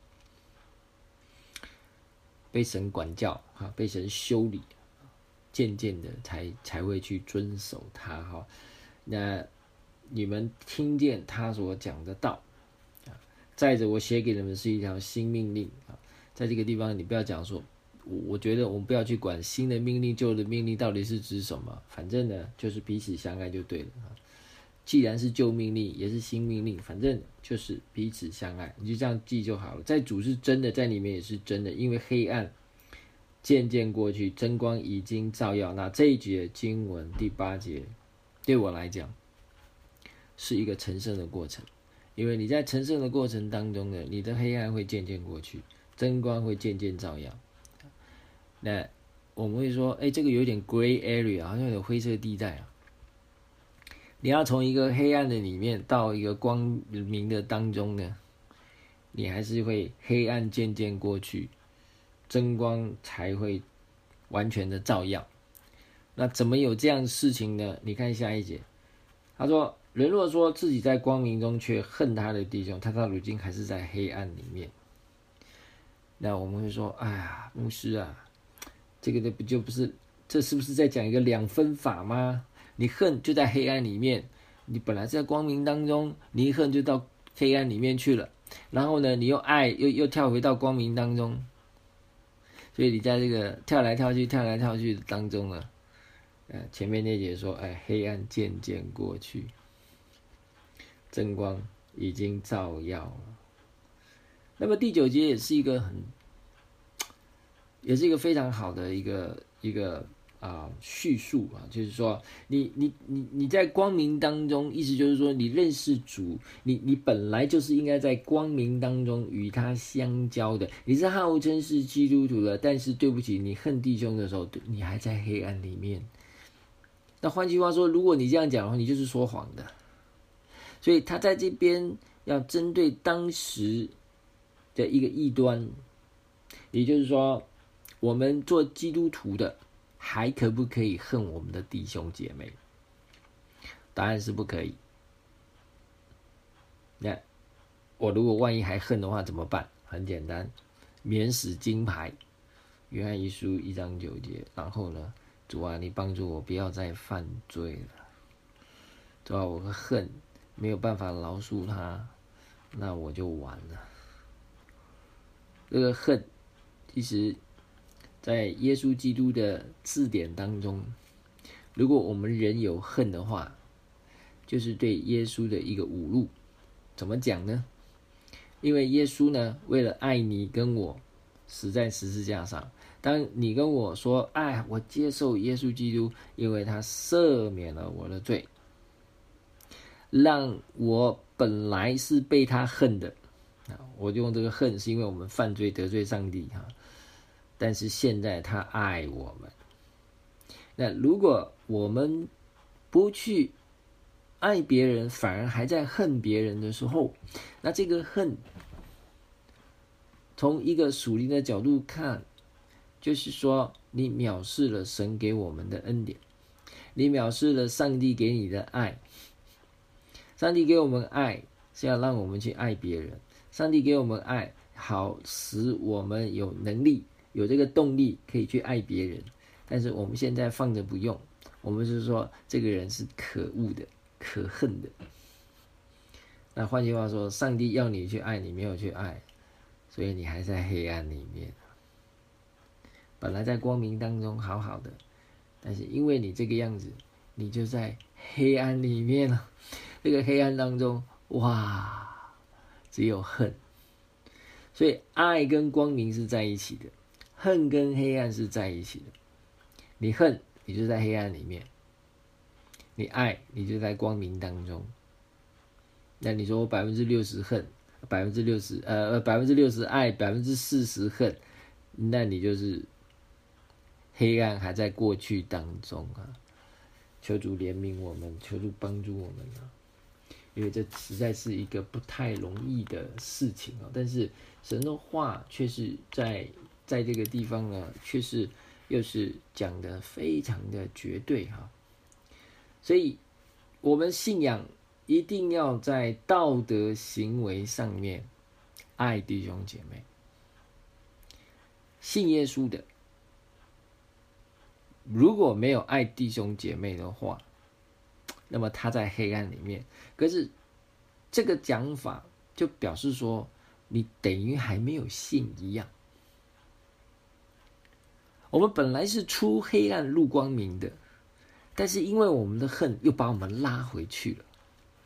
被神管教，被神修理，渐渐的才才会去遵守它。那你们听见他所讲的道，再者我写给你们是一条新命令。在这个地方你不要讲说，我觉得我们不要去管新的命令旧的命令到底是指什么，反正呢就是彼此相爱就对了。既然是旧命令也是新命令，反正就是彼此相爱，你就这样记就好了。在主是真的，在里面也是真的，因为黑暗渐渐过去，真光已经照耀。那这一节经文第八节对我来讲是一个成圣的过程，因为你在成圣的过程当中呢，你的黑暗会渐渐过去，真光会渐渐照耀。那我们会说，哎，这个有点 gray area， 好像有点灰色地带啊。你要从一个黑暗的里面到一个光明的当中呢，你还是会黑暗渐渐过去，真光才会完全的照耀。那怎么有这样的事情呢？你看下一节，他说：人若说自己在光明中却恨他的弟兄，他到如今还是在黑暗里面。那我们会说：哎呀，牧师啊，这个不就不是，这是不是在讲一个两分法吗？你恨就在黑暗里面，你本来在光明当中，你一恨就到黑暗里面去了。然后呢，你又爱，又又跳回到光明当中，所以你在这个跳来跳去、跳来跳去的当中呢，呃，前面那节说，哎，黑暗渐渐过去，真光已经照耀了。那么第九节也是一个很，也是一个非常好的一个一个。啊，叙述啊，就是说，你你你你在光明当中，意思就是说，你认识主，你你本来就是应该在光明当中与他相交的。你是号称是基督徒了，但是对不起，你恨弟兄的时候，你还在黑暗里面。那换句话说，如果你这样讲的话，你就是说谎的。所以他在这边要针对当时的一个异端，也就是说，我们做基督徒的。还可不可以恨我们的弟兄姐妹？答案是不可以。那我如果万一还恨的话怎么办？很简单，免死金牌。约翰一书一章九节。然后呢，主啊，你帮助我不要再犯罪了。主啊，我的恨没有办法饶恕他，那我就完了。这个恨，其实。在耶稣基督的字典当中，如果我们人有恨的话，就是对耶稣的一个侮辱。怎么讲呢？因为耶稣呢，为了爱你跟我，死在十字架上。当你跟我说，哎，我接受耶稣基督，因为他赦免了我的罪，让我本来是被他恨的，我就用这个恨，是因为我们犯罪得罪上帝哈。但是现在他爱我们。那如果我们不去爱别人，反而还在恨别人的时候，那这个恨从一个属灵的角度看，就是说你藐视了神给我们的恩典，你藐视了上帝给你的爱。上帝给我们爱是要让我们去爱别人，上帝给我们爱好使我们有能力有这个动力可以去爱别人，但是我们现在放着不用，我们是说这个人是可恶的， 可恨的。那换句话说，上帝要你去爱，你没有去爱，所以你还在黑暗里面。本来在光明当中好好的，但是因为你这个样子，你就在黑暗里面了。这个黑暗当中，哇，只有恨。所以爱跟光明是在一起的，恨跟黑暗是在一起的。你恨，你就在黑暗里面；你爱，你就在光明当中。那你说我百分之六十恨，百分之六十呃百分之六十爱，百分之四十恨，那你就是黑暗还在过去当中啊！求主怜悯我们，求主帮助我们啊！因为这实在是一个不太容易的事情啊。但是神的话却是在在这个地方呢，却是又是讲的非常的绝对哈。所以我们信仰一定要在道德行为上面爱弟兄姐妹。信耶稣的，如果没有爱弟兄姐妹的话，那么他在黑暗里面。可是这个讲法就表示说，你等于还没有信一样。我们本来是出黑暗入光明的，但是因为我们的恨又把我们拉回去了。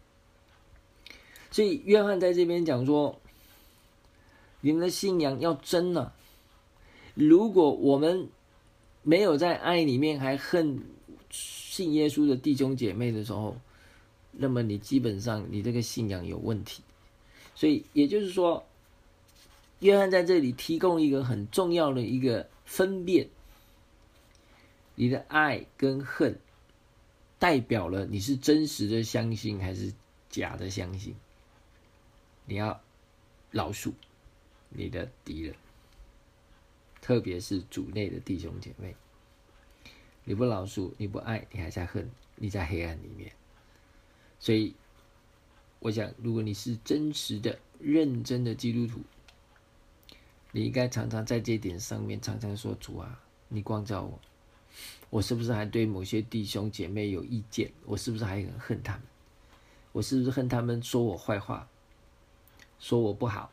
所以约翰在这边讲说，你们的信仰要真啊。如果我们没有在爱里面还恨信耶稣的弟兄姐妹的时候，那么你基本上你这个信仰有问题。所以也就是说，约翰在这里提供一个很重要的一个分辨，你的爱跟恨代表了你是真实的相信还是假的相信。你要饶恕你的敌人，特别是主内的弟兄姐妹。你不饶恕，你不爱，你还在恨，你在黑暗里面。所以我想，如果你是真实的认真的基督徒，你应该常常在这点上面常常说，主啊，你光照我，我是不是还对某些弟兄姐妹有意见？我是不是还很恨他们？我是不是恨他们说我坏话，说我不好？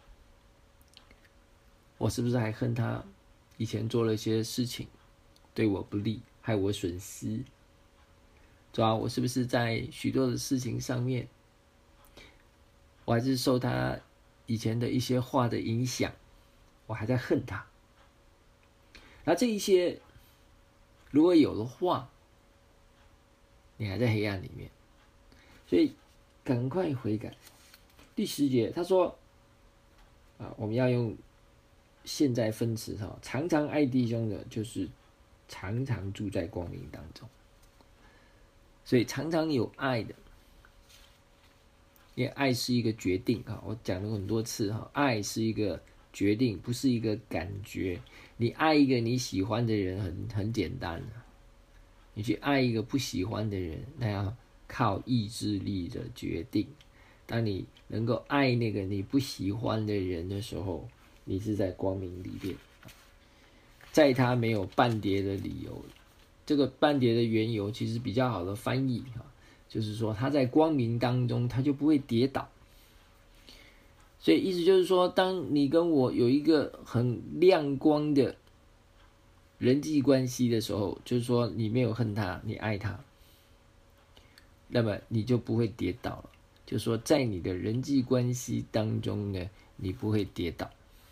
我是不是还恨他以前做了一些事情对我不利，害我损失？主啊，我是不是在许多的事情上面，我还是受他以前的一些话的影响，我还在恨他？那这一些如果有的话，你还在黑暗里面，所以赶快悔改。第十节他说啊，我们要用现在分词哈，常常爱弟兄的，就是常常住在光明当中。所以常常有爱的，因为爱是一个决定啊，我讲了很多次哈，爱是一个决定，不是一个感觉。你爱一个你喜欢的人很很简单，你去爱一个不喜欢的人，那要靠意志力的决定。当你能够爱那个你不喜欢的人的时候，你是在光明里面，在他没有半叠的理由。这个半叠的缘由其实比较好的翻译哈，就是说他在光明当中，他就不会跌倒。所以意思就是说，当你跟我有一个很亮光的人际关系的时候，就是说你没有恨他，你爱他，那么你就不会跌倒了。就是说在你的人际关系当中呢，你不会跌倒。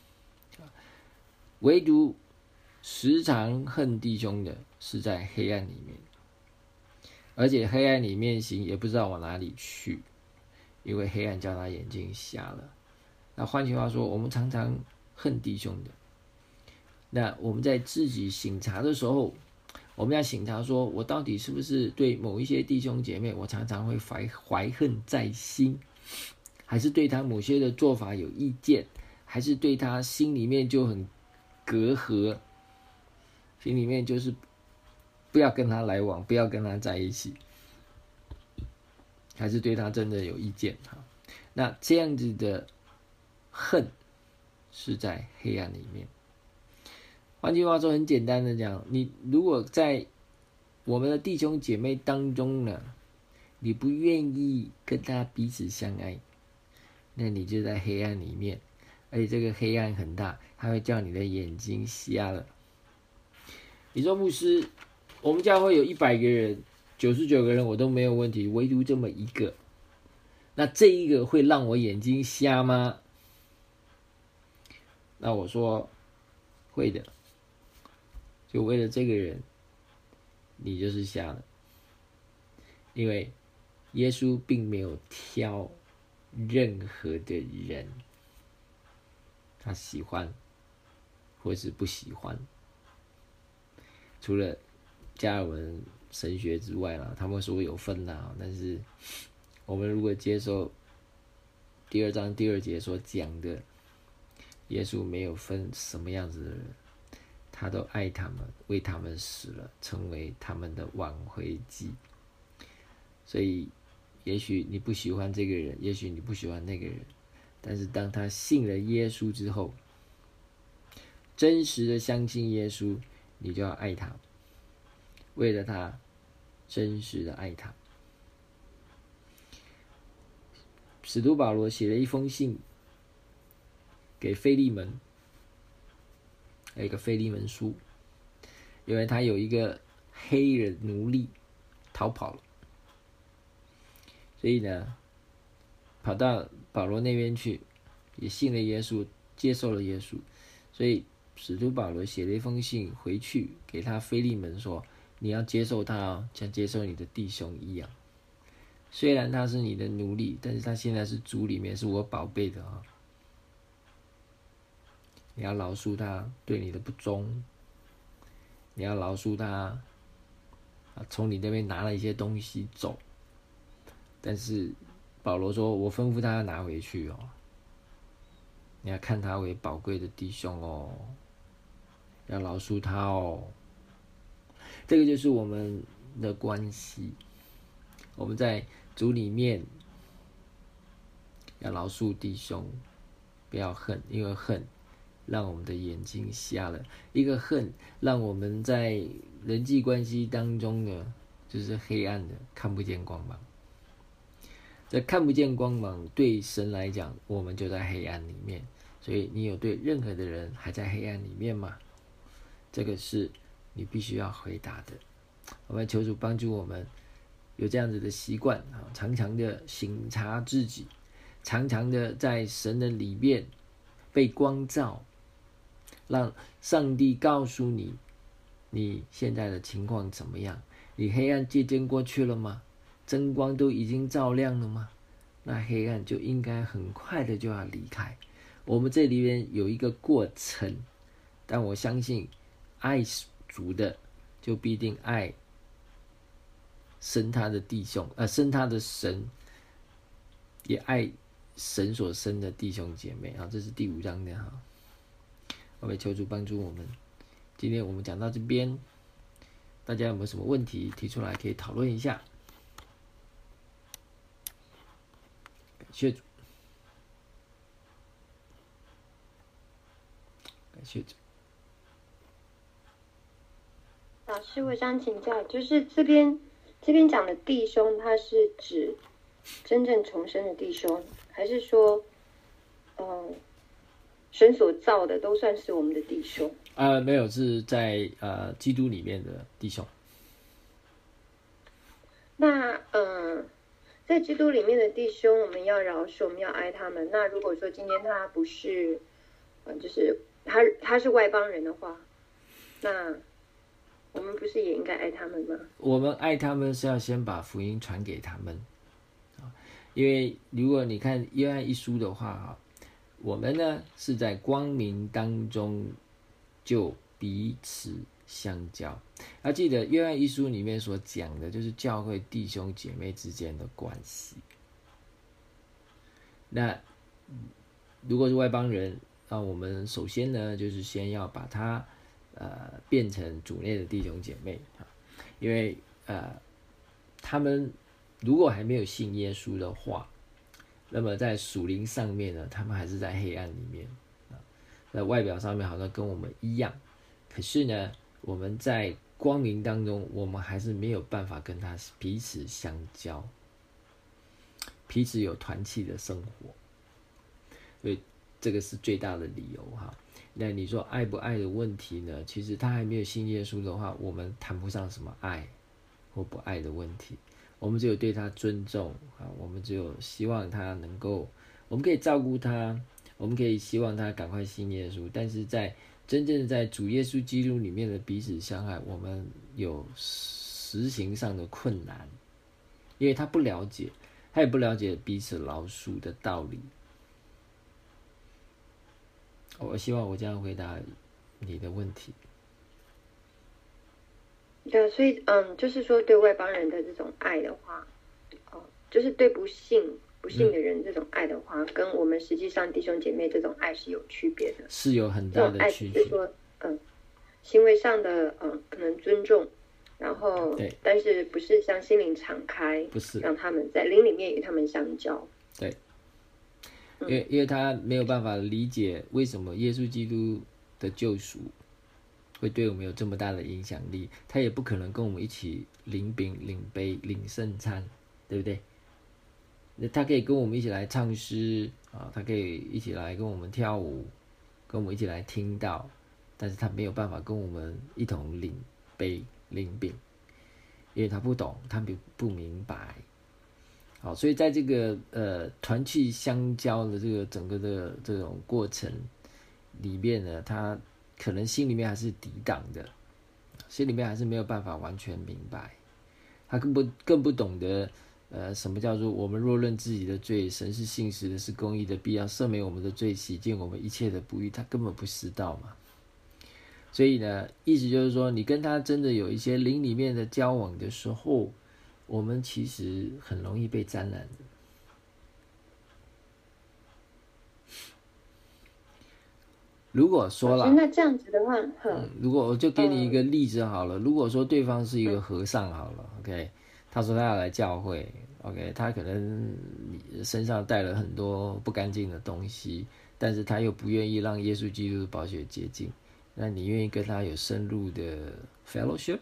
唯独时常恨弟兄的是在黑暗里面，而且黑暗里面行也不知道往哪里去，因为黑暗叫他眼睛瞎了。那换句话说，我们常常恨弟兄的，那我们在自己省察的时候，我们要省察说，我到底是不是对某一些弟兄姐妹，我常常会怀怀恨在心，还是对他某些的做法有意见，还是对他心里面就很隔阂，心里面就是不要跟他来往，不要跟他在一起，还是对他真的有意见。那这样子的恨是在黑暗里面。换句话说，很简单的讲，你如果在我们的弟兄姐妹当中呢， 你不愿意跟他彼此相爱，那你就在黑暗里面，而且这个黑暗很大，它会叫你的眼睛瞎了。你说牧师，我们教会有一百个人，九十九个人我都没有问题，唯独这么一个，那这一个会让我眼睛瞎吗？那我说会的，就为了这个人，你就是瞎了，因为耶稣并没有挑任何的人，他喜欢或是不喜欢，除了加尔文神学之外啦，他们说有分啦，但是我们如果接受第二章第二节所讲的，耶稣没有分什么样子的人，他都爱他们，为他们死了，成为他们的挽回祭。所以也许你不喜欢这个人，也许你不喜欢那个人，但是当他信了耶稣之后，真实的相信耶稣，你就要爱他，为了他真实的爱他。使徒保罗写了一封信给腓利门，有一个腓利门书，因为他有一个黑人奴隶逃跑了，所以呢，跑到保罗那边去，也信了耶稣，接受了耶稣。所以使徒保罗写了一封信回去给他腓利门说：“你要接受他哦，像接受你的弟兄一样。虽然他是你的奴隶，但是他现在是主里面是我宝贝的啊、哦。你要饶恕他对你的不忠，你要饶恕他从你那边拿了一些东西走。但是保罗说，我吩咐他要拿回去哦，你要看他为宝贵的弟兄哦，要饶恕他哦。这个就是我们的关系，我们在主里面要饶恕弟兄，不要恨，因为恨让我们的眼睛瞎了。一个恨让我们在人际关系当中呢，就是黑暗的，看不见光芒。这看不见光芒对神来讲，我们就在黑暗里面。所以你有对任何的人还在黑暗里面吗？这个是你必须要回答的。我们求主帮助我们有这样子的习惯，常常的省察自己，常常的在神的里面被光照，让上帝告诉你你现在的情况怎么样。你黑暗渐渐过去了吗？真光都已经照亮了吗？那黑暗就应该很快的就要离开。我们这里面有一个过程，但我相信爱主的就必定爱生他的弟兄，呃，生他的神，也爱神所生的弟兄姐妹啊。这是第五章的哈。我们求主帮助我们。今天我们讲到这边，大家有没有什么问题提出来可以讨论一下？感谢主，感谢主。
老师，我想请教，就是这边这边讲的弟兄，他是指真正重生的弟兄，还是说，嗯，神所造的都算是我们的弟兄？
呃，没有，是在呃基督里面的弟兄。
那嗯，在基督里面的弟兄，我们要饶恕，我们要爱他们。那如果说今天他不是，嗯，就是他他是外邦人的话，那我们不是也应该爱他们吗？
我们爱他们是要先把福音传给他们，因为如果你看约翰一书的话，我们呢是在光明当中就彼此相交。要记得约翰一书里面所讲的就是教会弟兄姐妹之间的关系。那如果是外邦人，那我们首先呢就是先要把他呃变成主内的弟兄姐妹，因为呃他们如果还没有信耶稣的话，那么在属灵上面呢，他们还是在黑暗里面，在外表上面好像跟我们一样，可是呢，我们在光明当中，我们还是没有办法跟他彼此相交。 彼此有团契的生活，所以这个是最大的理由哈。那你说爱不爱的问题呢？其实他还没有信耶稣的话，我们谈不上什么爱或不爱的问题，我们只有对他尊重啊，我们只有希望他能够，我们可以照顾他，我们可以希望他赶快信耶稣，但是在真正在主耶稣基督里面的彼此相爱，我们有实行上的困难，因为他不了解，他也不了解彼此饶恕的道理。我希望我这样回答你的问题。
对啊，所以嗯，就是说对外邦人的这种爱的话，哦，就是对不信不信的人这种爱的话，嗯、跟我们实际上弟兄姐妹这种爱是有区别的，
是有很大的区别。
就是说，嗯，行为上的嗯可能尊重，然后
对，
但是不是像心灵敞开，
不是
让他们在灵里面与他们相交。
对。因为因为他没有办法理解为什么耶稣基督的救赎会对我们有这么大的影响力，他也不可能跟我们一起领饼、领杯、领圣餐，对不对？那他可以跟我们一起来唱诗啊，他可以一起来跟我们跳舞，跟我们一起来听道，但是他没有办法跟我们一同领杯、领饼，因为他不懂，他不不明白。好，所以在这个呃团契相交的这个整个的这种过程里面呢，他可能心里面还是抵挡的，心里面还是没有办法完全明白，他更不更不懂得呃什么叫做我们若认自己的罪，神是信实的，是公义的，必要赦免我们的罪，洗净我们一切的不义，他根本不知道嘛。所以呢，意思就是说，你跟他真的有一些灵里面的交往的时候，我们其实很容易被沾染的。如果说啦，
那这样子的话，
嗯，如果我就给你一个例子好了，嗯、如果说对方是一个和尚好了、嗯、，OK， 他说他要来教会 ，OK， 他可能身上带了很多不干净的东西，但是他又不愿意让耶稣基督的宝血洁净，那你愿意跟他有深入的 fellowship？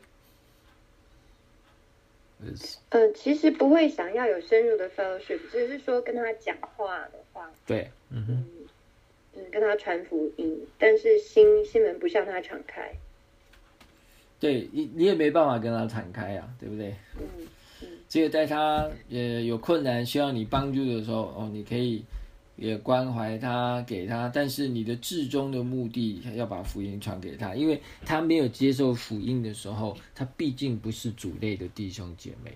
呃，其实不会想要有深入的 fellowship， 只是说跟他讲话的话，
对，嗯哼，
嗯，跟他传福音，但是心心门不向他敞开。
对，你你也没办法跟他敞开啊，对不对？
嗯嗯。
只有在他呃有困难需要你帮助的时候，哦，你可以也关怀他，给他，但是你的至终的目的要把福音传给他，因为他没有接受福音的时候，他毕竟不是主内的弟兄姐妹。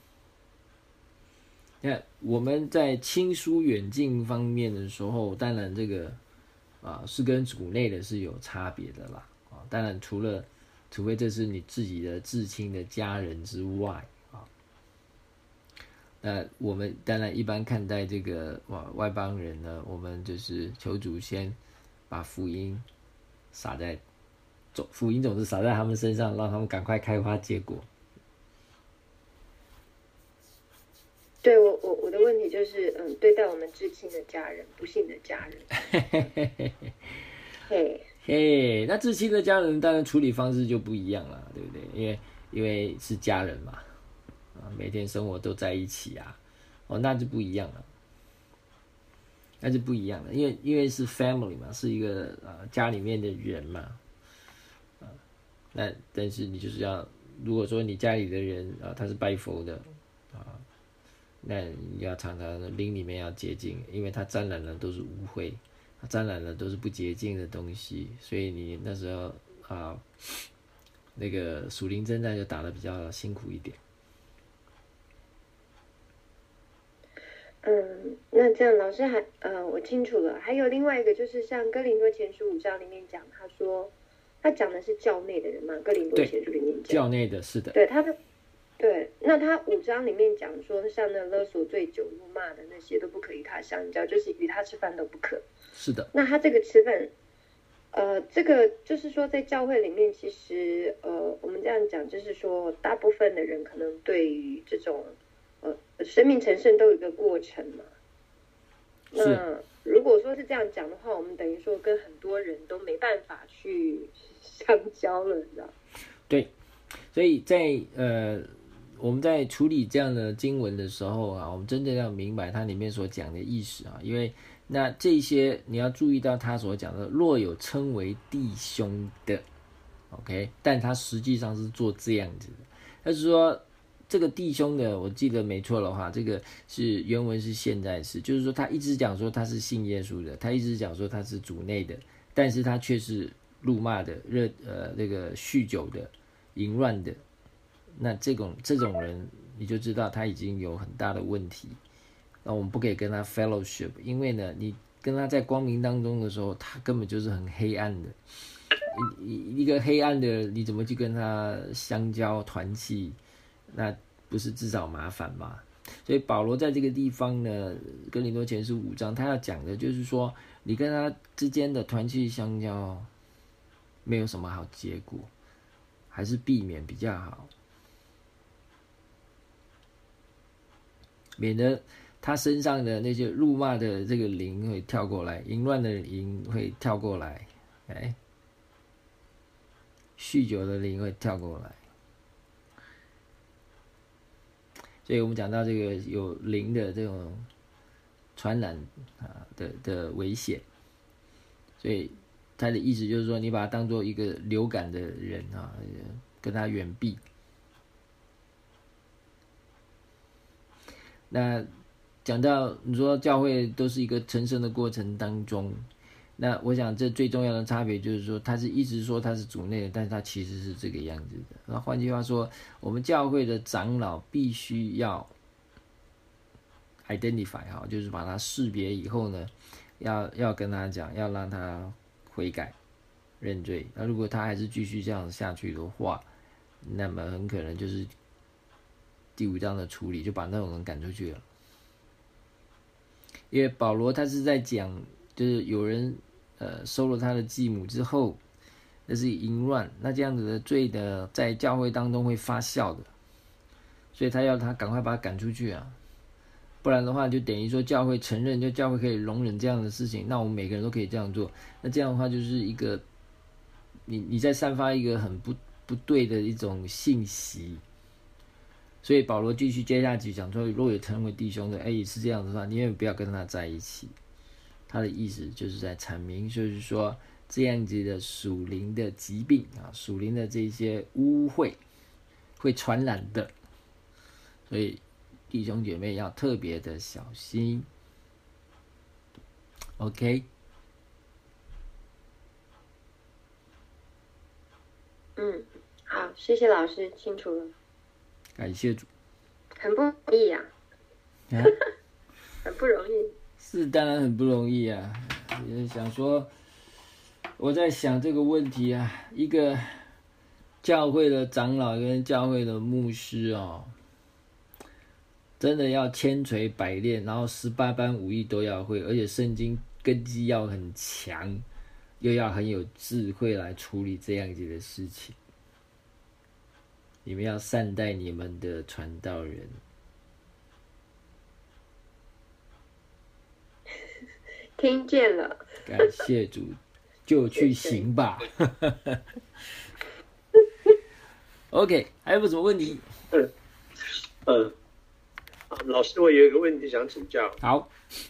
那我们在亲疏远近方面的时候，当然这个啊是跟主内的是有差别的啦。啊，当然除了除非这是你自己的至亲的家人之外。那我们当然一般看待这个外邦人呢，我们就是求主先把福音撒在，福音总是撒在他们身上，让他们赶快开花结果。
对，我我我的问题就是，嗯，对待我们至亲的家人、不信的家人。嘿，
嘿，那至亲的家人当然处理方式就不一样了，对不对？因为因为是家人嘛。每天生活都在一起啊，哦，那就不一样了，那就不一样了，因为因为是 family 嘛，是一个呃家里面的人嘛，啊，那但是你就是要，如果说你家里的人啊他是拜佛的啊，那你要常常灵里面要洁净，因为他沾染的都是污秽，他沾染的都是不洁净的东西，所以你那时候啊，那个属灵征战就打得比较辛苦一点。
嗯，那这样老师还呃，我清楚了。还有另外一个就是像哥林多前书五章里面讲，他说他讲的是教内的人嘛，哥林多前书里面讲
教内的是的，
对他的对，那他五章里面讲说，像那勒索罪、酒辱骂的那些都不可与他相交，就是与他吃饭都不可。
是的。
那他这个吃饭，呃，这个就是说在教会里面，其实呃，我们这样讲，就是说大部分的人可能对于这种。呃，生命成圣都有一个过程嘛。那如果说是这样讲的话，我们等于说跟很多人都没办法去相交了，你知道？
对，所以在呃我们在处理这样的经文的时候啊，我们真的要明白它里面所讲的意思啊，因为那这些你要注意到他所讲的，若有称为弟兄的 ，OK， 但他实际上是做这样子的，他是说这个弟兄的，我记得没错的话，这个是原文是现在式，就是说他一直讲说他是信耶稣的，他一直讲说他是主内的，但是他却是辱骂的、热呃那个酗酒的、淫乱的，那这种这种人，你就知道他已经有很大的问题。那我们不可以跟他 fellowship， 因为呢，你跟他在光明当中的时候，他根本就是很黑暗的。一一个黑暗的，你怎么去跟他相交团契？那不是自找麻烦吗？所以保罗在这个地方呢，哥林多前书五章，他要讲的就是说，你跟他之间的团契相交，没有什么好结果，还是避免比较好，免得他身上的那些辱骂的这个灵会跳过来，淫乱的灵会跳过来，哎，酗酒的灵会跳过来。所以我们讲到这个有灵的这种传染啊的的危险，所以他的意思就是说，你把他当做一个流感的人啊，跟他远避。那讲到你说教会都是一个成圣的过程当中，那我想这最重要的差别就是说，他是一直说他是主内的，但是他其实是这个样子的。那换句话说，我们教会的长老必须要 identify 哈，就是把它识别以后呢，要要跟他讲，要让他悔改认罪。那如果他还是继续这样下去的话，那么很可能就是第五章的处理，就把那种人赶出去了。因为保罗他是在讲，就是有人呃收了他的继母之后，那是淫乱，那这样子的罪的在教会当中会发酵的，所以他要他赶快把他赶出去啊，不然的话就等于说教会承认，就教会可以容忍这样的事情，那我们每个人都可以这样做，那这样的话就是一个你你在散发一个很不不对的一种信息。所以保罗继续接下去讲说，若有称为弟兄的，哎，是这样的话，你也不要跟他在一起。他的意思就是在阐明，就是说这样子的属灵的疾病啊，属灵的这些污秽会传染的，所以弟兄姐妹要特别的小心。OK。
嗯，好，谢谢老师，清楚了。
感谢主。
很不容易呀、啊，
啊
很不容易。
是，当然很不容易啊。也想说，我在想这个问题啊，一个教会的长老跟教会的牧师哦，真的要千锤百炼，然后十八般武艺都要会，而且圣经根基要很强，又要很有智慧来处理这样子的事情。你们要善待你们的传道人。
听见了，
感谢主，就去行吧。OK， 还有没有什么问题？
嗯嗯，老师，我有一个问题想请教。
好，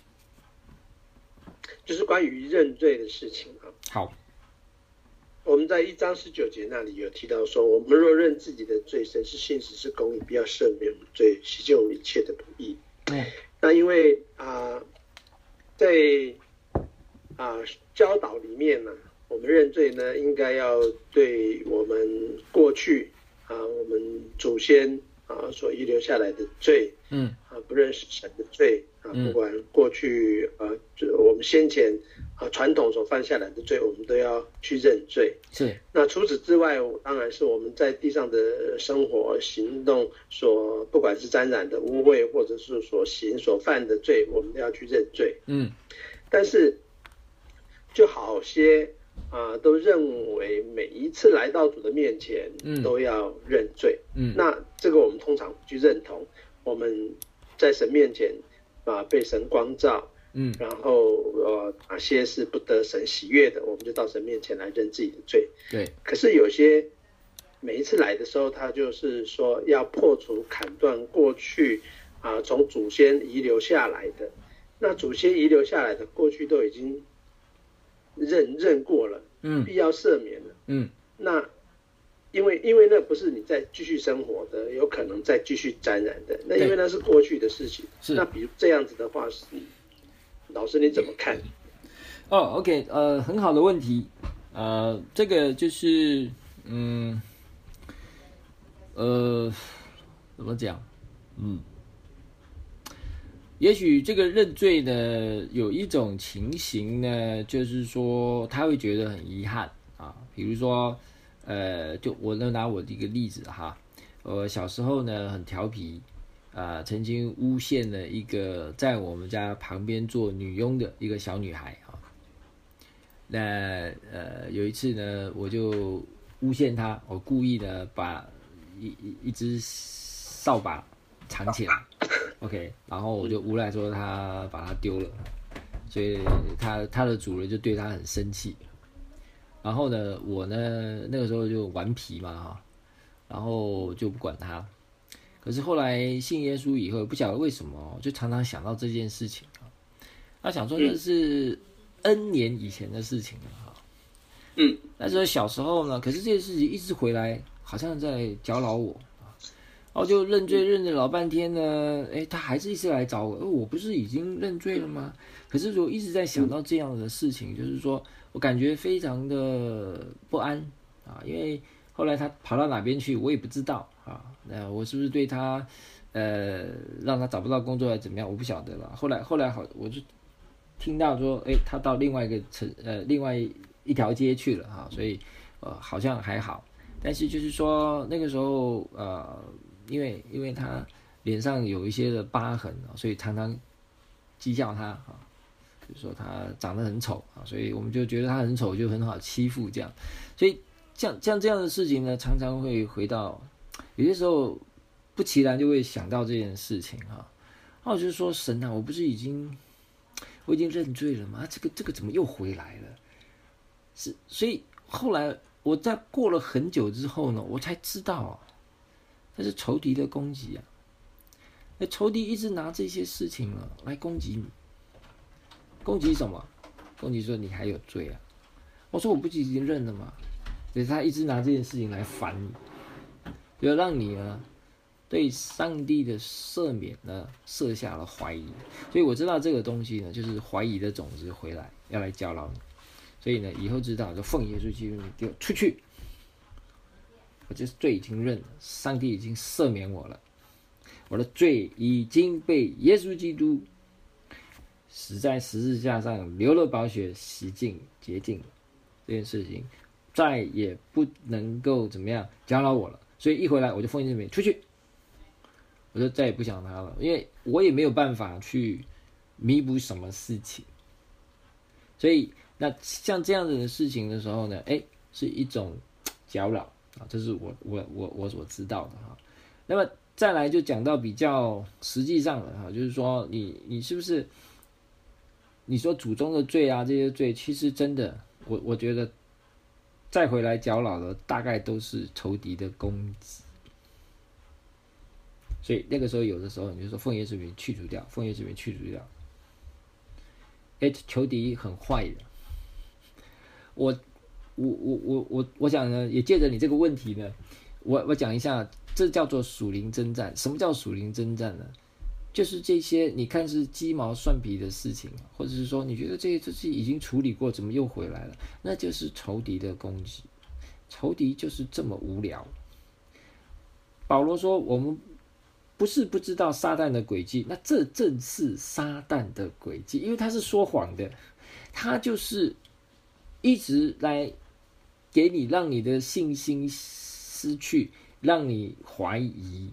就是关于认罪的事情啊。
好。
我们在一章十九节那里有提到说，我们若认自己的罪，神是信实是公义，必要赦免我们罪，洗净我们一切的不义。
嗯，
那因为啊、呃，在啊、呃、教导里面呢、啊，我们认罪呢，应该要对我们过去啊、呃，我们祖先啊所遗留下来的罪，
嗯
啊不认识神的罪啊，不管过去啊，我们先前啊传统所犯下来的罪，我们都要去认罪。
是。
那除此之外，当然是我们在地上的生活行动所，不管是沾染的污秽，或者是所行所犯的罪，我们都要去认罪。
嗯。
但是，就好些啊、呃，都认为每一次来到主的面前，嗯，都要认罪。嗯。那这个我们通常不去认同。我们在神面前啊、呃，被神光照。嗯，然后呃，哪些是不得神喜悦的，我们就到神面前来认自己的罪。
对。
可是有些每一次来的时候，他就是说要破除、砍断过去啊从祖先遗留下来的，那祖先遗留下来的过去都已经认认过了，嗯，必要赦免了，嗯，那因为因为那不是你再继续生活的，有可能再继续沾染的，那因为那是过去的事情，那比如这样子的话，老师你怎么看？
哦 ，OK， 呃，很好的问题，呃，这个就是，嗯，呃，怎么讲？嗯，也许这个认罪呢，有一种情形呢，就是说他会觉得很遗憾啊，比如说，呃，就我能拿我的一个例子哈，我小时候呢很调皮。啊、呃，曾经诬陷了一个在我们家旁边做女佣的一个小女孩啊。那呃有一次呢，我就诬陷她，我故意的把一一一只扫把藏起来 ，OK， 然后我就诬赖说她把它丢了，所以她她的主人就对她很生气。然后呢，我呢那个时候就顽皮嘛哈，然后就不管她。可是后来信耶稣以后，不晓得为什么，就常常想到这件事情啊。他想说这是 N 年以前的事情了哈。嗯，那时候小时候呢，可是这件事情一直回来，好像在搅扰我啊。然后就认罪认了老半天呢，哎，他还是一直来找我。我不是已经认罪了吗？可是我一直在想到这样的事情，就是说我感觉非常的不安啊，因为后来他跑到哪边去，我也不知道。啊，那我是不是对他，呃，让他找不到工作还是怎么样？我不晓得了。后来后来好，我就听到说，哎，他到另外一个城，呃，另外一条街去了哈，所以呃，好像还好。但是就是说那个时候，呃，因为因为他脸上有一些的疤痕，所以常常讥笑他啊，就是说他长得很丑啊，所以我们就觉得他很丑，就很好欺负这样。所以像像这样的事情呢，常常会回到。有些时候不其然就会想到这件事情哈，那我就说神啊，我不是已经我已经认罪了吗？这个这个怎么又回来了？是，所以后来我在过了很久之后呢，我才知道啊，这是仇敌的攻击啊。那仇敌一直拿这些事情呢来攻击你，攻击什么？攻击说你还有罪啊。我说我不是已经认了吗？所以他一直拿这件事情来烦你。就让你呢对上帝的赦免呢设下了怀疑，所以我知道这个东西呢就是怀疑的种子回来要来搅扰你，所以呢以后知道就奉耶稣基督你给我出去，我这罪已经认了，上帝已经赦免我了，我的罪已经被耶稣基督死在十字架上流了宝血洗净洁净了，这件事情再也不能够怎么样搅扰我了。所以一回来我就奉耶稣名出去，我就再也不想他了，因为我也没有办法去弥补什么事情。所以那像这样子的事情的时候呢，哎，是一种搅扰啊，这是我我我我所知道的哈。那么再来就讲到比较实际上的哈，就是说你你是不是你说祖宗的罪啊这些罪，其实真的我我觉得。再回来搅扰的大概都是仇敌的攻击，所以那个时候有的时候你就说奉耶稣名去除掉，奉耶稣名去除掉。哎，仇敌很坏的。我我我我我我想呢，也借着你这个问题呢，我我讲一下，这叫做属灵征战。什么叫属灵征战呢？就是这些你看是鸡毛蒜皮的事情，或者是说你觉得这些这些已经处理过，怎么又回来了？那就是仇敌的攻击。仇敌就是这么无聊。保罗说我们不是不知道撒旦的诡计，那这正是撒旦的诡计，因为他是说谎的，他就是一直来给你让你的信心失去，让你怀疑，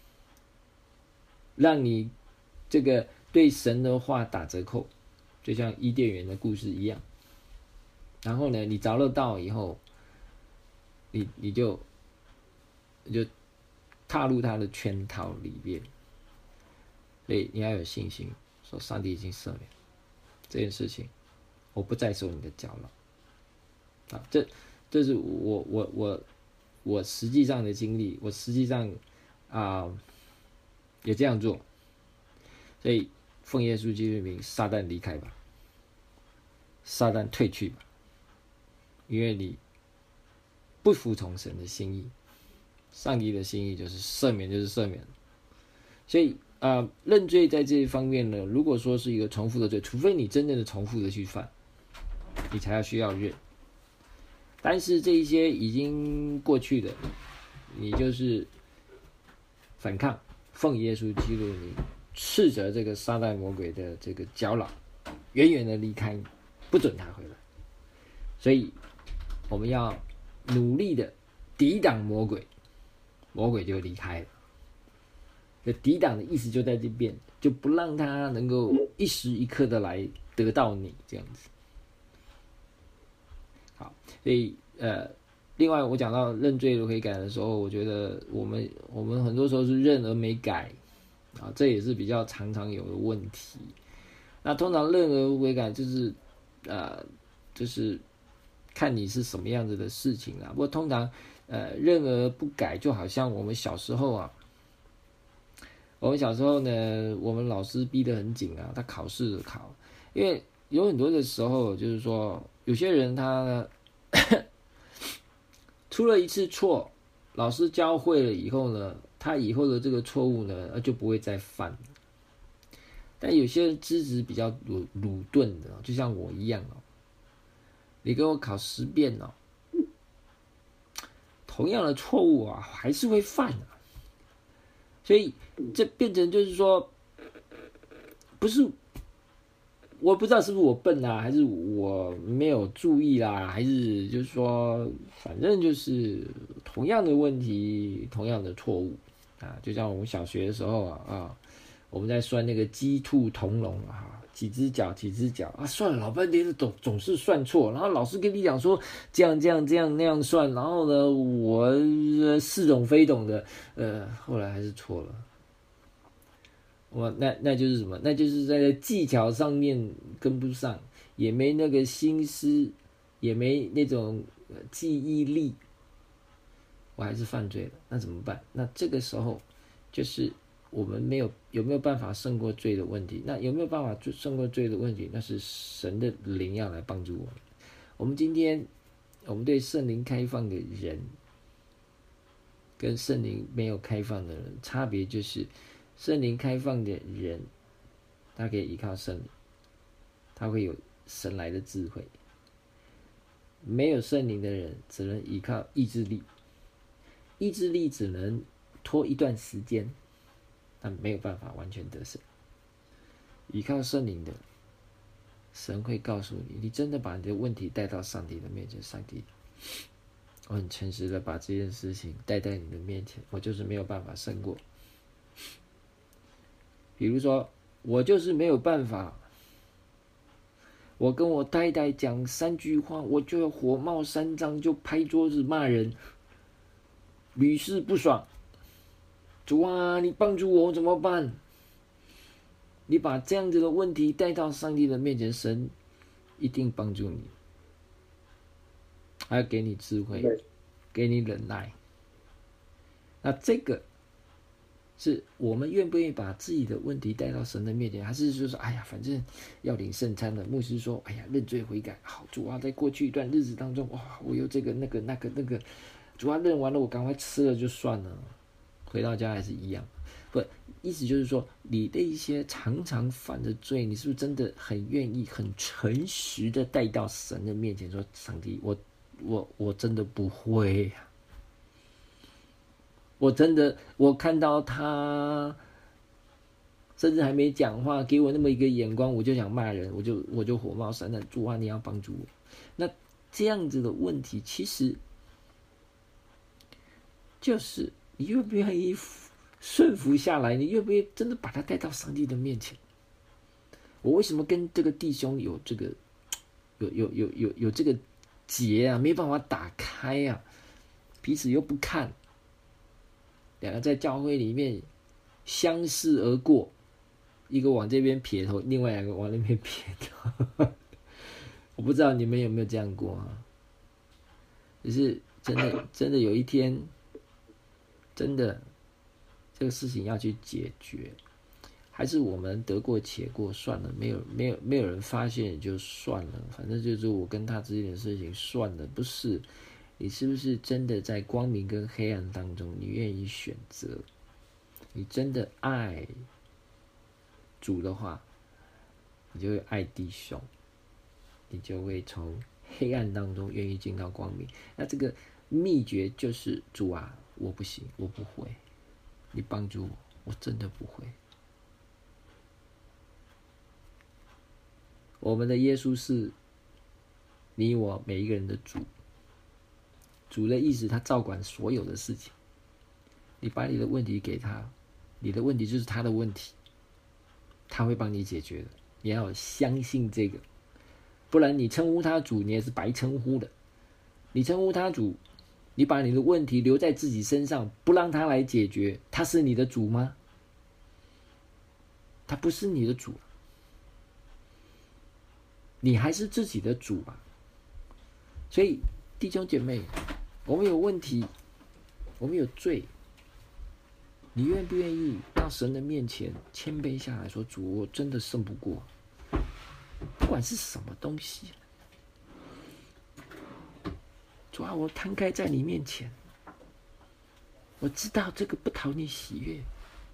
让你这个对神的话打折扣，就像伊甸园的故事一样。然后呢，你着了道以后，你你就你就踏入他的圈套里面。所以你要有信心，说上帝已经赦免这件事情，我不再受你的搅扰。啊，这这是我我我我实际上的经历，我实际上啊、呃、也这样做，所以奉耶稣基督的名，撒旦离开吧，撒旦退去吧，因为你不服从神的心意，上帝的心意就是赦免，就是赦免。所以啊、呃，认罪在这一方面呢，如果说是一个重复的罪，除非你真正的重复的去犯，你才要需要认。但是这一些已经过去的，你就是反抗，奉耶稣基督的名，斥责这个撒旦魔鬼的这个搅扰，远远的离开，不准他回来。所以我们要努力的抵挡魔鬼，魔鬼就离开了。这抵挡的意思就在这边，就不让他能够一时一刻的来得到你这样子。好，所以呃，另外我讲到认罪悔改的时候，我觉得我们我们很多时候是认而没改啊，这也是比较常常有的问题。那通常认而悔改就是呃，就是看你是什么样子的事情啦。不过通常呃认而不改，就好像我们小时候啊。我们小时候呢，我们老师逼得很紧啊，他考试考，因为有很多的时候，就是说有些人他出了一次错，老师教会了以后呢，他以后的这个错误呢就不会再犯。但有些人资质比较鲁鲁钝的，就像我一样哦，你给我考十遍哦，同样的错误啊，还是会犯啊。所以这变成就是说，不是我不知道是不是我笨啊，还是我没有注意啦，还是就是说，反正就是同样的问题，同样的错误啊，就像我们小学的时候啊啊，我们在算那个鸡兔同笼啊，几只脚几只脚啊，算了老半天总总是算错，然后老师跟你讲说这样这样这样那样算，然后呢我、呃、似懂非懂的，呃，后来还是错了。我那那就是什么？那就是在技巧上面跟不上，也没那个心思，也没那种记忆力，我还是犯罪了。那怎么办？那这个时候就是我们没有有没有办法胜过罪的问题？那有没有办法胜过罪的问题？那是神的灵要来帮助我们。我们今天我们对圣灵开放的人，跟圣灵没有开放的人差别就是。圣灵开放的人，他可以依靠圣灵，他会有神来的智慧。没有圣灵的人，只能依靠意志力，意志力只能拖一段时间，但没有办法完全得胜。依靠圣灵的，神会告诉你，你真的把你的问题带到上帝的面前，上帝，我很诚实的把这件事情带在你的面前，我就是没有办法胜过。比如说，我就是没有办法，我跟我太太讲三句话，我就要火冒三丈，就拍桌子骂人，屡试不爽。主啊，你帮助我怎么办？你把这样子的问题带到上帝的面前，神一定帮助你，还要给你智慧，给你忍耐。那这个。是我们愿不愿意把自己的问题带到神的面前，还是说说，哎呀，反正要领圣餐了。牧师说，哎呀，认罪悔改，好，主啊，在过去一段日子当中，哇，我有这个那个那个那个，主啊，认完了，我赶快吃了就算了，回到家还是一样。不，意思就是说，你的一些常常犯的罪，你是不是真的很愿意、很诚实的带到神的面前，说，上帝，我我我真的不会呀、啊。我真的，我看到他，甚至还没讲话，给我那么一个眼光，我就想骂人，我就我就火冒三丈，主啊，你要帮助我。那这样子的问题，其实就是你愿不愿意顺服下来？你愿不愿意真的把他带到上帝的面前？我为什么跟这个弟兄有这个有有有有有这个结啊？没办法打开啊，彼此又不看。两个在教会里面相视而过，一个往这边撇头，另外两个往那边撇头。我不知道你们有没有这样过啊？就是真的真的有一天，真的这个事情要去解决，还是我们得过且过算了，没有没有没有人发现也就算了，反正就是我跟他之间的事情算了，不是？你是不是真的在光明跟黑暗当中，你愿意选择？你真的爱主的话，你就会爱弟兄，你就会从黑暗当中愿意进到光明。那这个秘诀就是主啊，我不行，我不会，你帮助我，我真的不会。我们的耶稣是你我每一个人的主，主的意思，他照管所有的事情。你把你的问题给他，你的问题就是他的问题，他会帮你解决的。你要相信这个，不然你称呼他主，你也是白称呼的。你称呼他主，你把你的问题留在自己身上，不让他来解决，他是你的主吗？他不是你的主，你还是自己的主啊。所以弟兄姐妹，我们有问题，我们有罪，你愿不愿意到神的面前谦卑下来说，主，我真的胜不过，不管是什么东西，主啊，我摊开在你面前，我知道这个不讨你喜悦，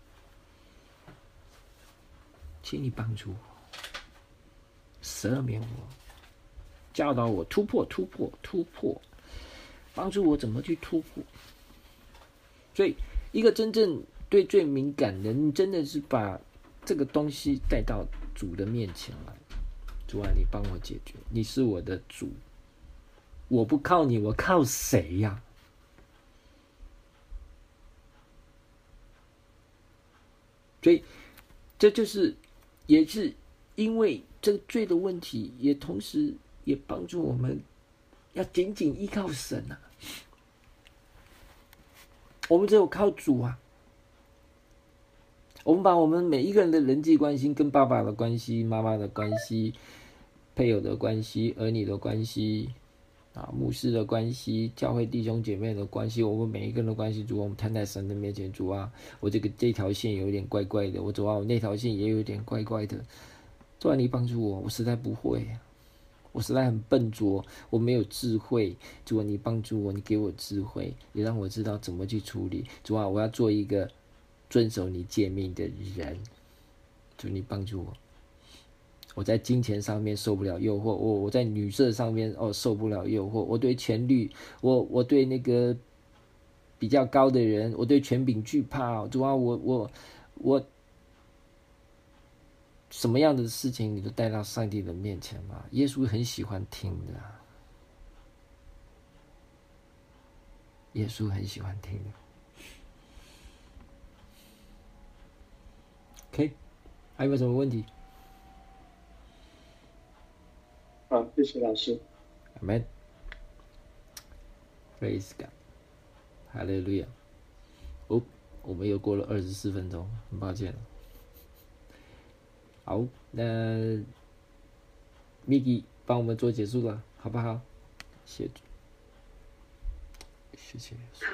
请你帮助我，赦免我，教导我突破突破突破，帮助我怎么去突破。所以一个真正对罪敏感的，你真的是把这个东西带到主的面前来，主啊，你帮我解决，你是我的主，我不靠你，我靠谁呀？所以这就是也是因为这个罪的问题，也同时也帮助我们要紧紧依靠神啊。我们只有靠主啊。我们把我们每一个人的人际关系，跟爸爸的关系、妈妈的关系、配偶的关系、儿女的关系啊、牧师的关系、教会弟兄姐妹的关系，我们每一个人的关系，主啊，我们摊在神的面前，主啊，我这个这条线有点怪怪的，我主啊，我那条线也有点怪怪的，主啊，你帮助我，我实在不会，我实在很笨拙，我没有智慧，主啊，你帮助我，你给我智慧，你让我知道怎么去处理，主啊，我要做一个遵守你诫命的人，主你帮助我。我在金钱上面受不了诱惑，我我在女色上面哦受不了诱惑，我对权力，我我对那个比较高的人，我对权柄惧怕，主啊，我我我什么样的事情你都带到上帝的面前嘛？耶稣很喜欢听的，耶稣很喜欢听的。OK， 还有没有什么问题？
好，谢谢老师。
Amen。Praise God， 哈利路亚。哦，我们又过了二十四分钟，很抱歉。好，那 Miki 帮我们做结束了，好不好？谢谢，谢谢。
好，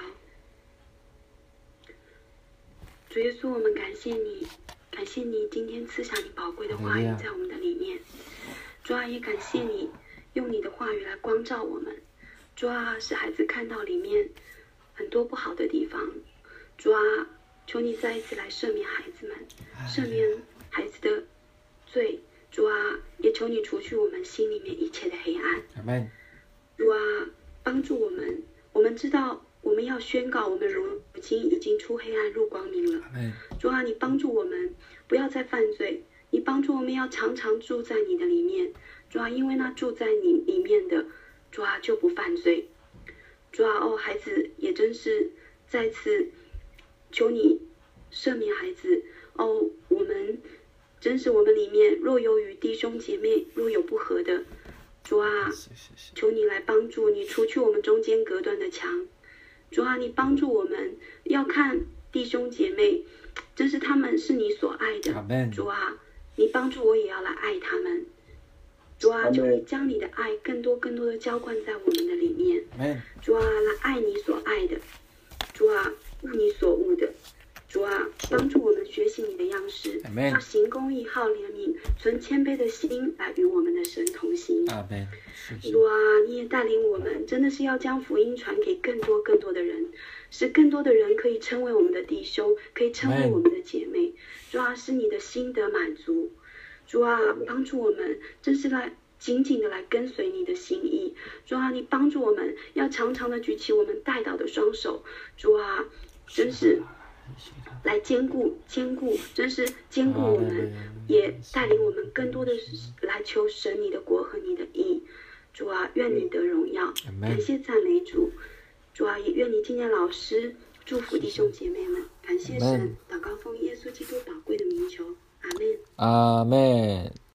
主耶稣，我们感谢你，感谢你今天赐下你宝贵的话语在我们的里面。主啊，也感谢你用你的话语来光照我们。主啊，使孩子看到里面很多不好的地方。主啊，求你再一次来赦免孩子们，赦免孩子的罪。主啊，也求你除去我们心里面一切的黑暗。
Amen。
主啊，帮助我们，我们知道我们要宣告，我们如今已经出黑暗入光明了。
Amen。
主啊，你帮助我们不要再犯罪。你帮助我们要常常住在你的里面，主啊，因为那住在你里面的，主啊就不犯罪。主啊，哦，孩子也真是再次求你赦免孩子。哦，我们真是我们里面若有与弟兄姐妹若有不和的，主啊，求你来帮助你除去我们中间隔断的墙。主啊，你帮助我们要看弟兄姐妹，真是他们是你所爱的。主啊，你帮助我也要来爱他们。 主啊，求你将你的爱更多更多的浇灌在我们的里面。主啊，来爱你所爱的，主啊，悟你所悟的。主啊，帮助我们学习你的样式，要行公义、好怜悯、存谦卑的心来与我们的神同行。主啊，你也带领我们，真的是要将福音传给更多更多的人，使更多的人可以称为我们的弟兄，可以称为我们的姐妹。主啊，使你的心得满足。主啊，帮助我们，真是来紧紧的来跟随你的心意。主啊，你帮助我们，要常常的举起我们带祷的双手。主啊，真是来兼顾兼顾，真是兼顾我们，也带领我们更多的来求神你的国和你的义。主啊，愿你得荣耀，感谢赞美主。主啊，也愿你纪念老师，祝福弟兄姐妹们，感谢神，祷告奉耶稣基督宝贵的名求，阿们。
阿们。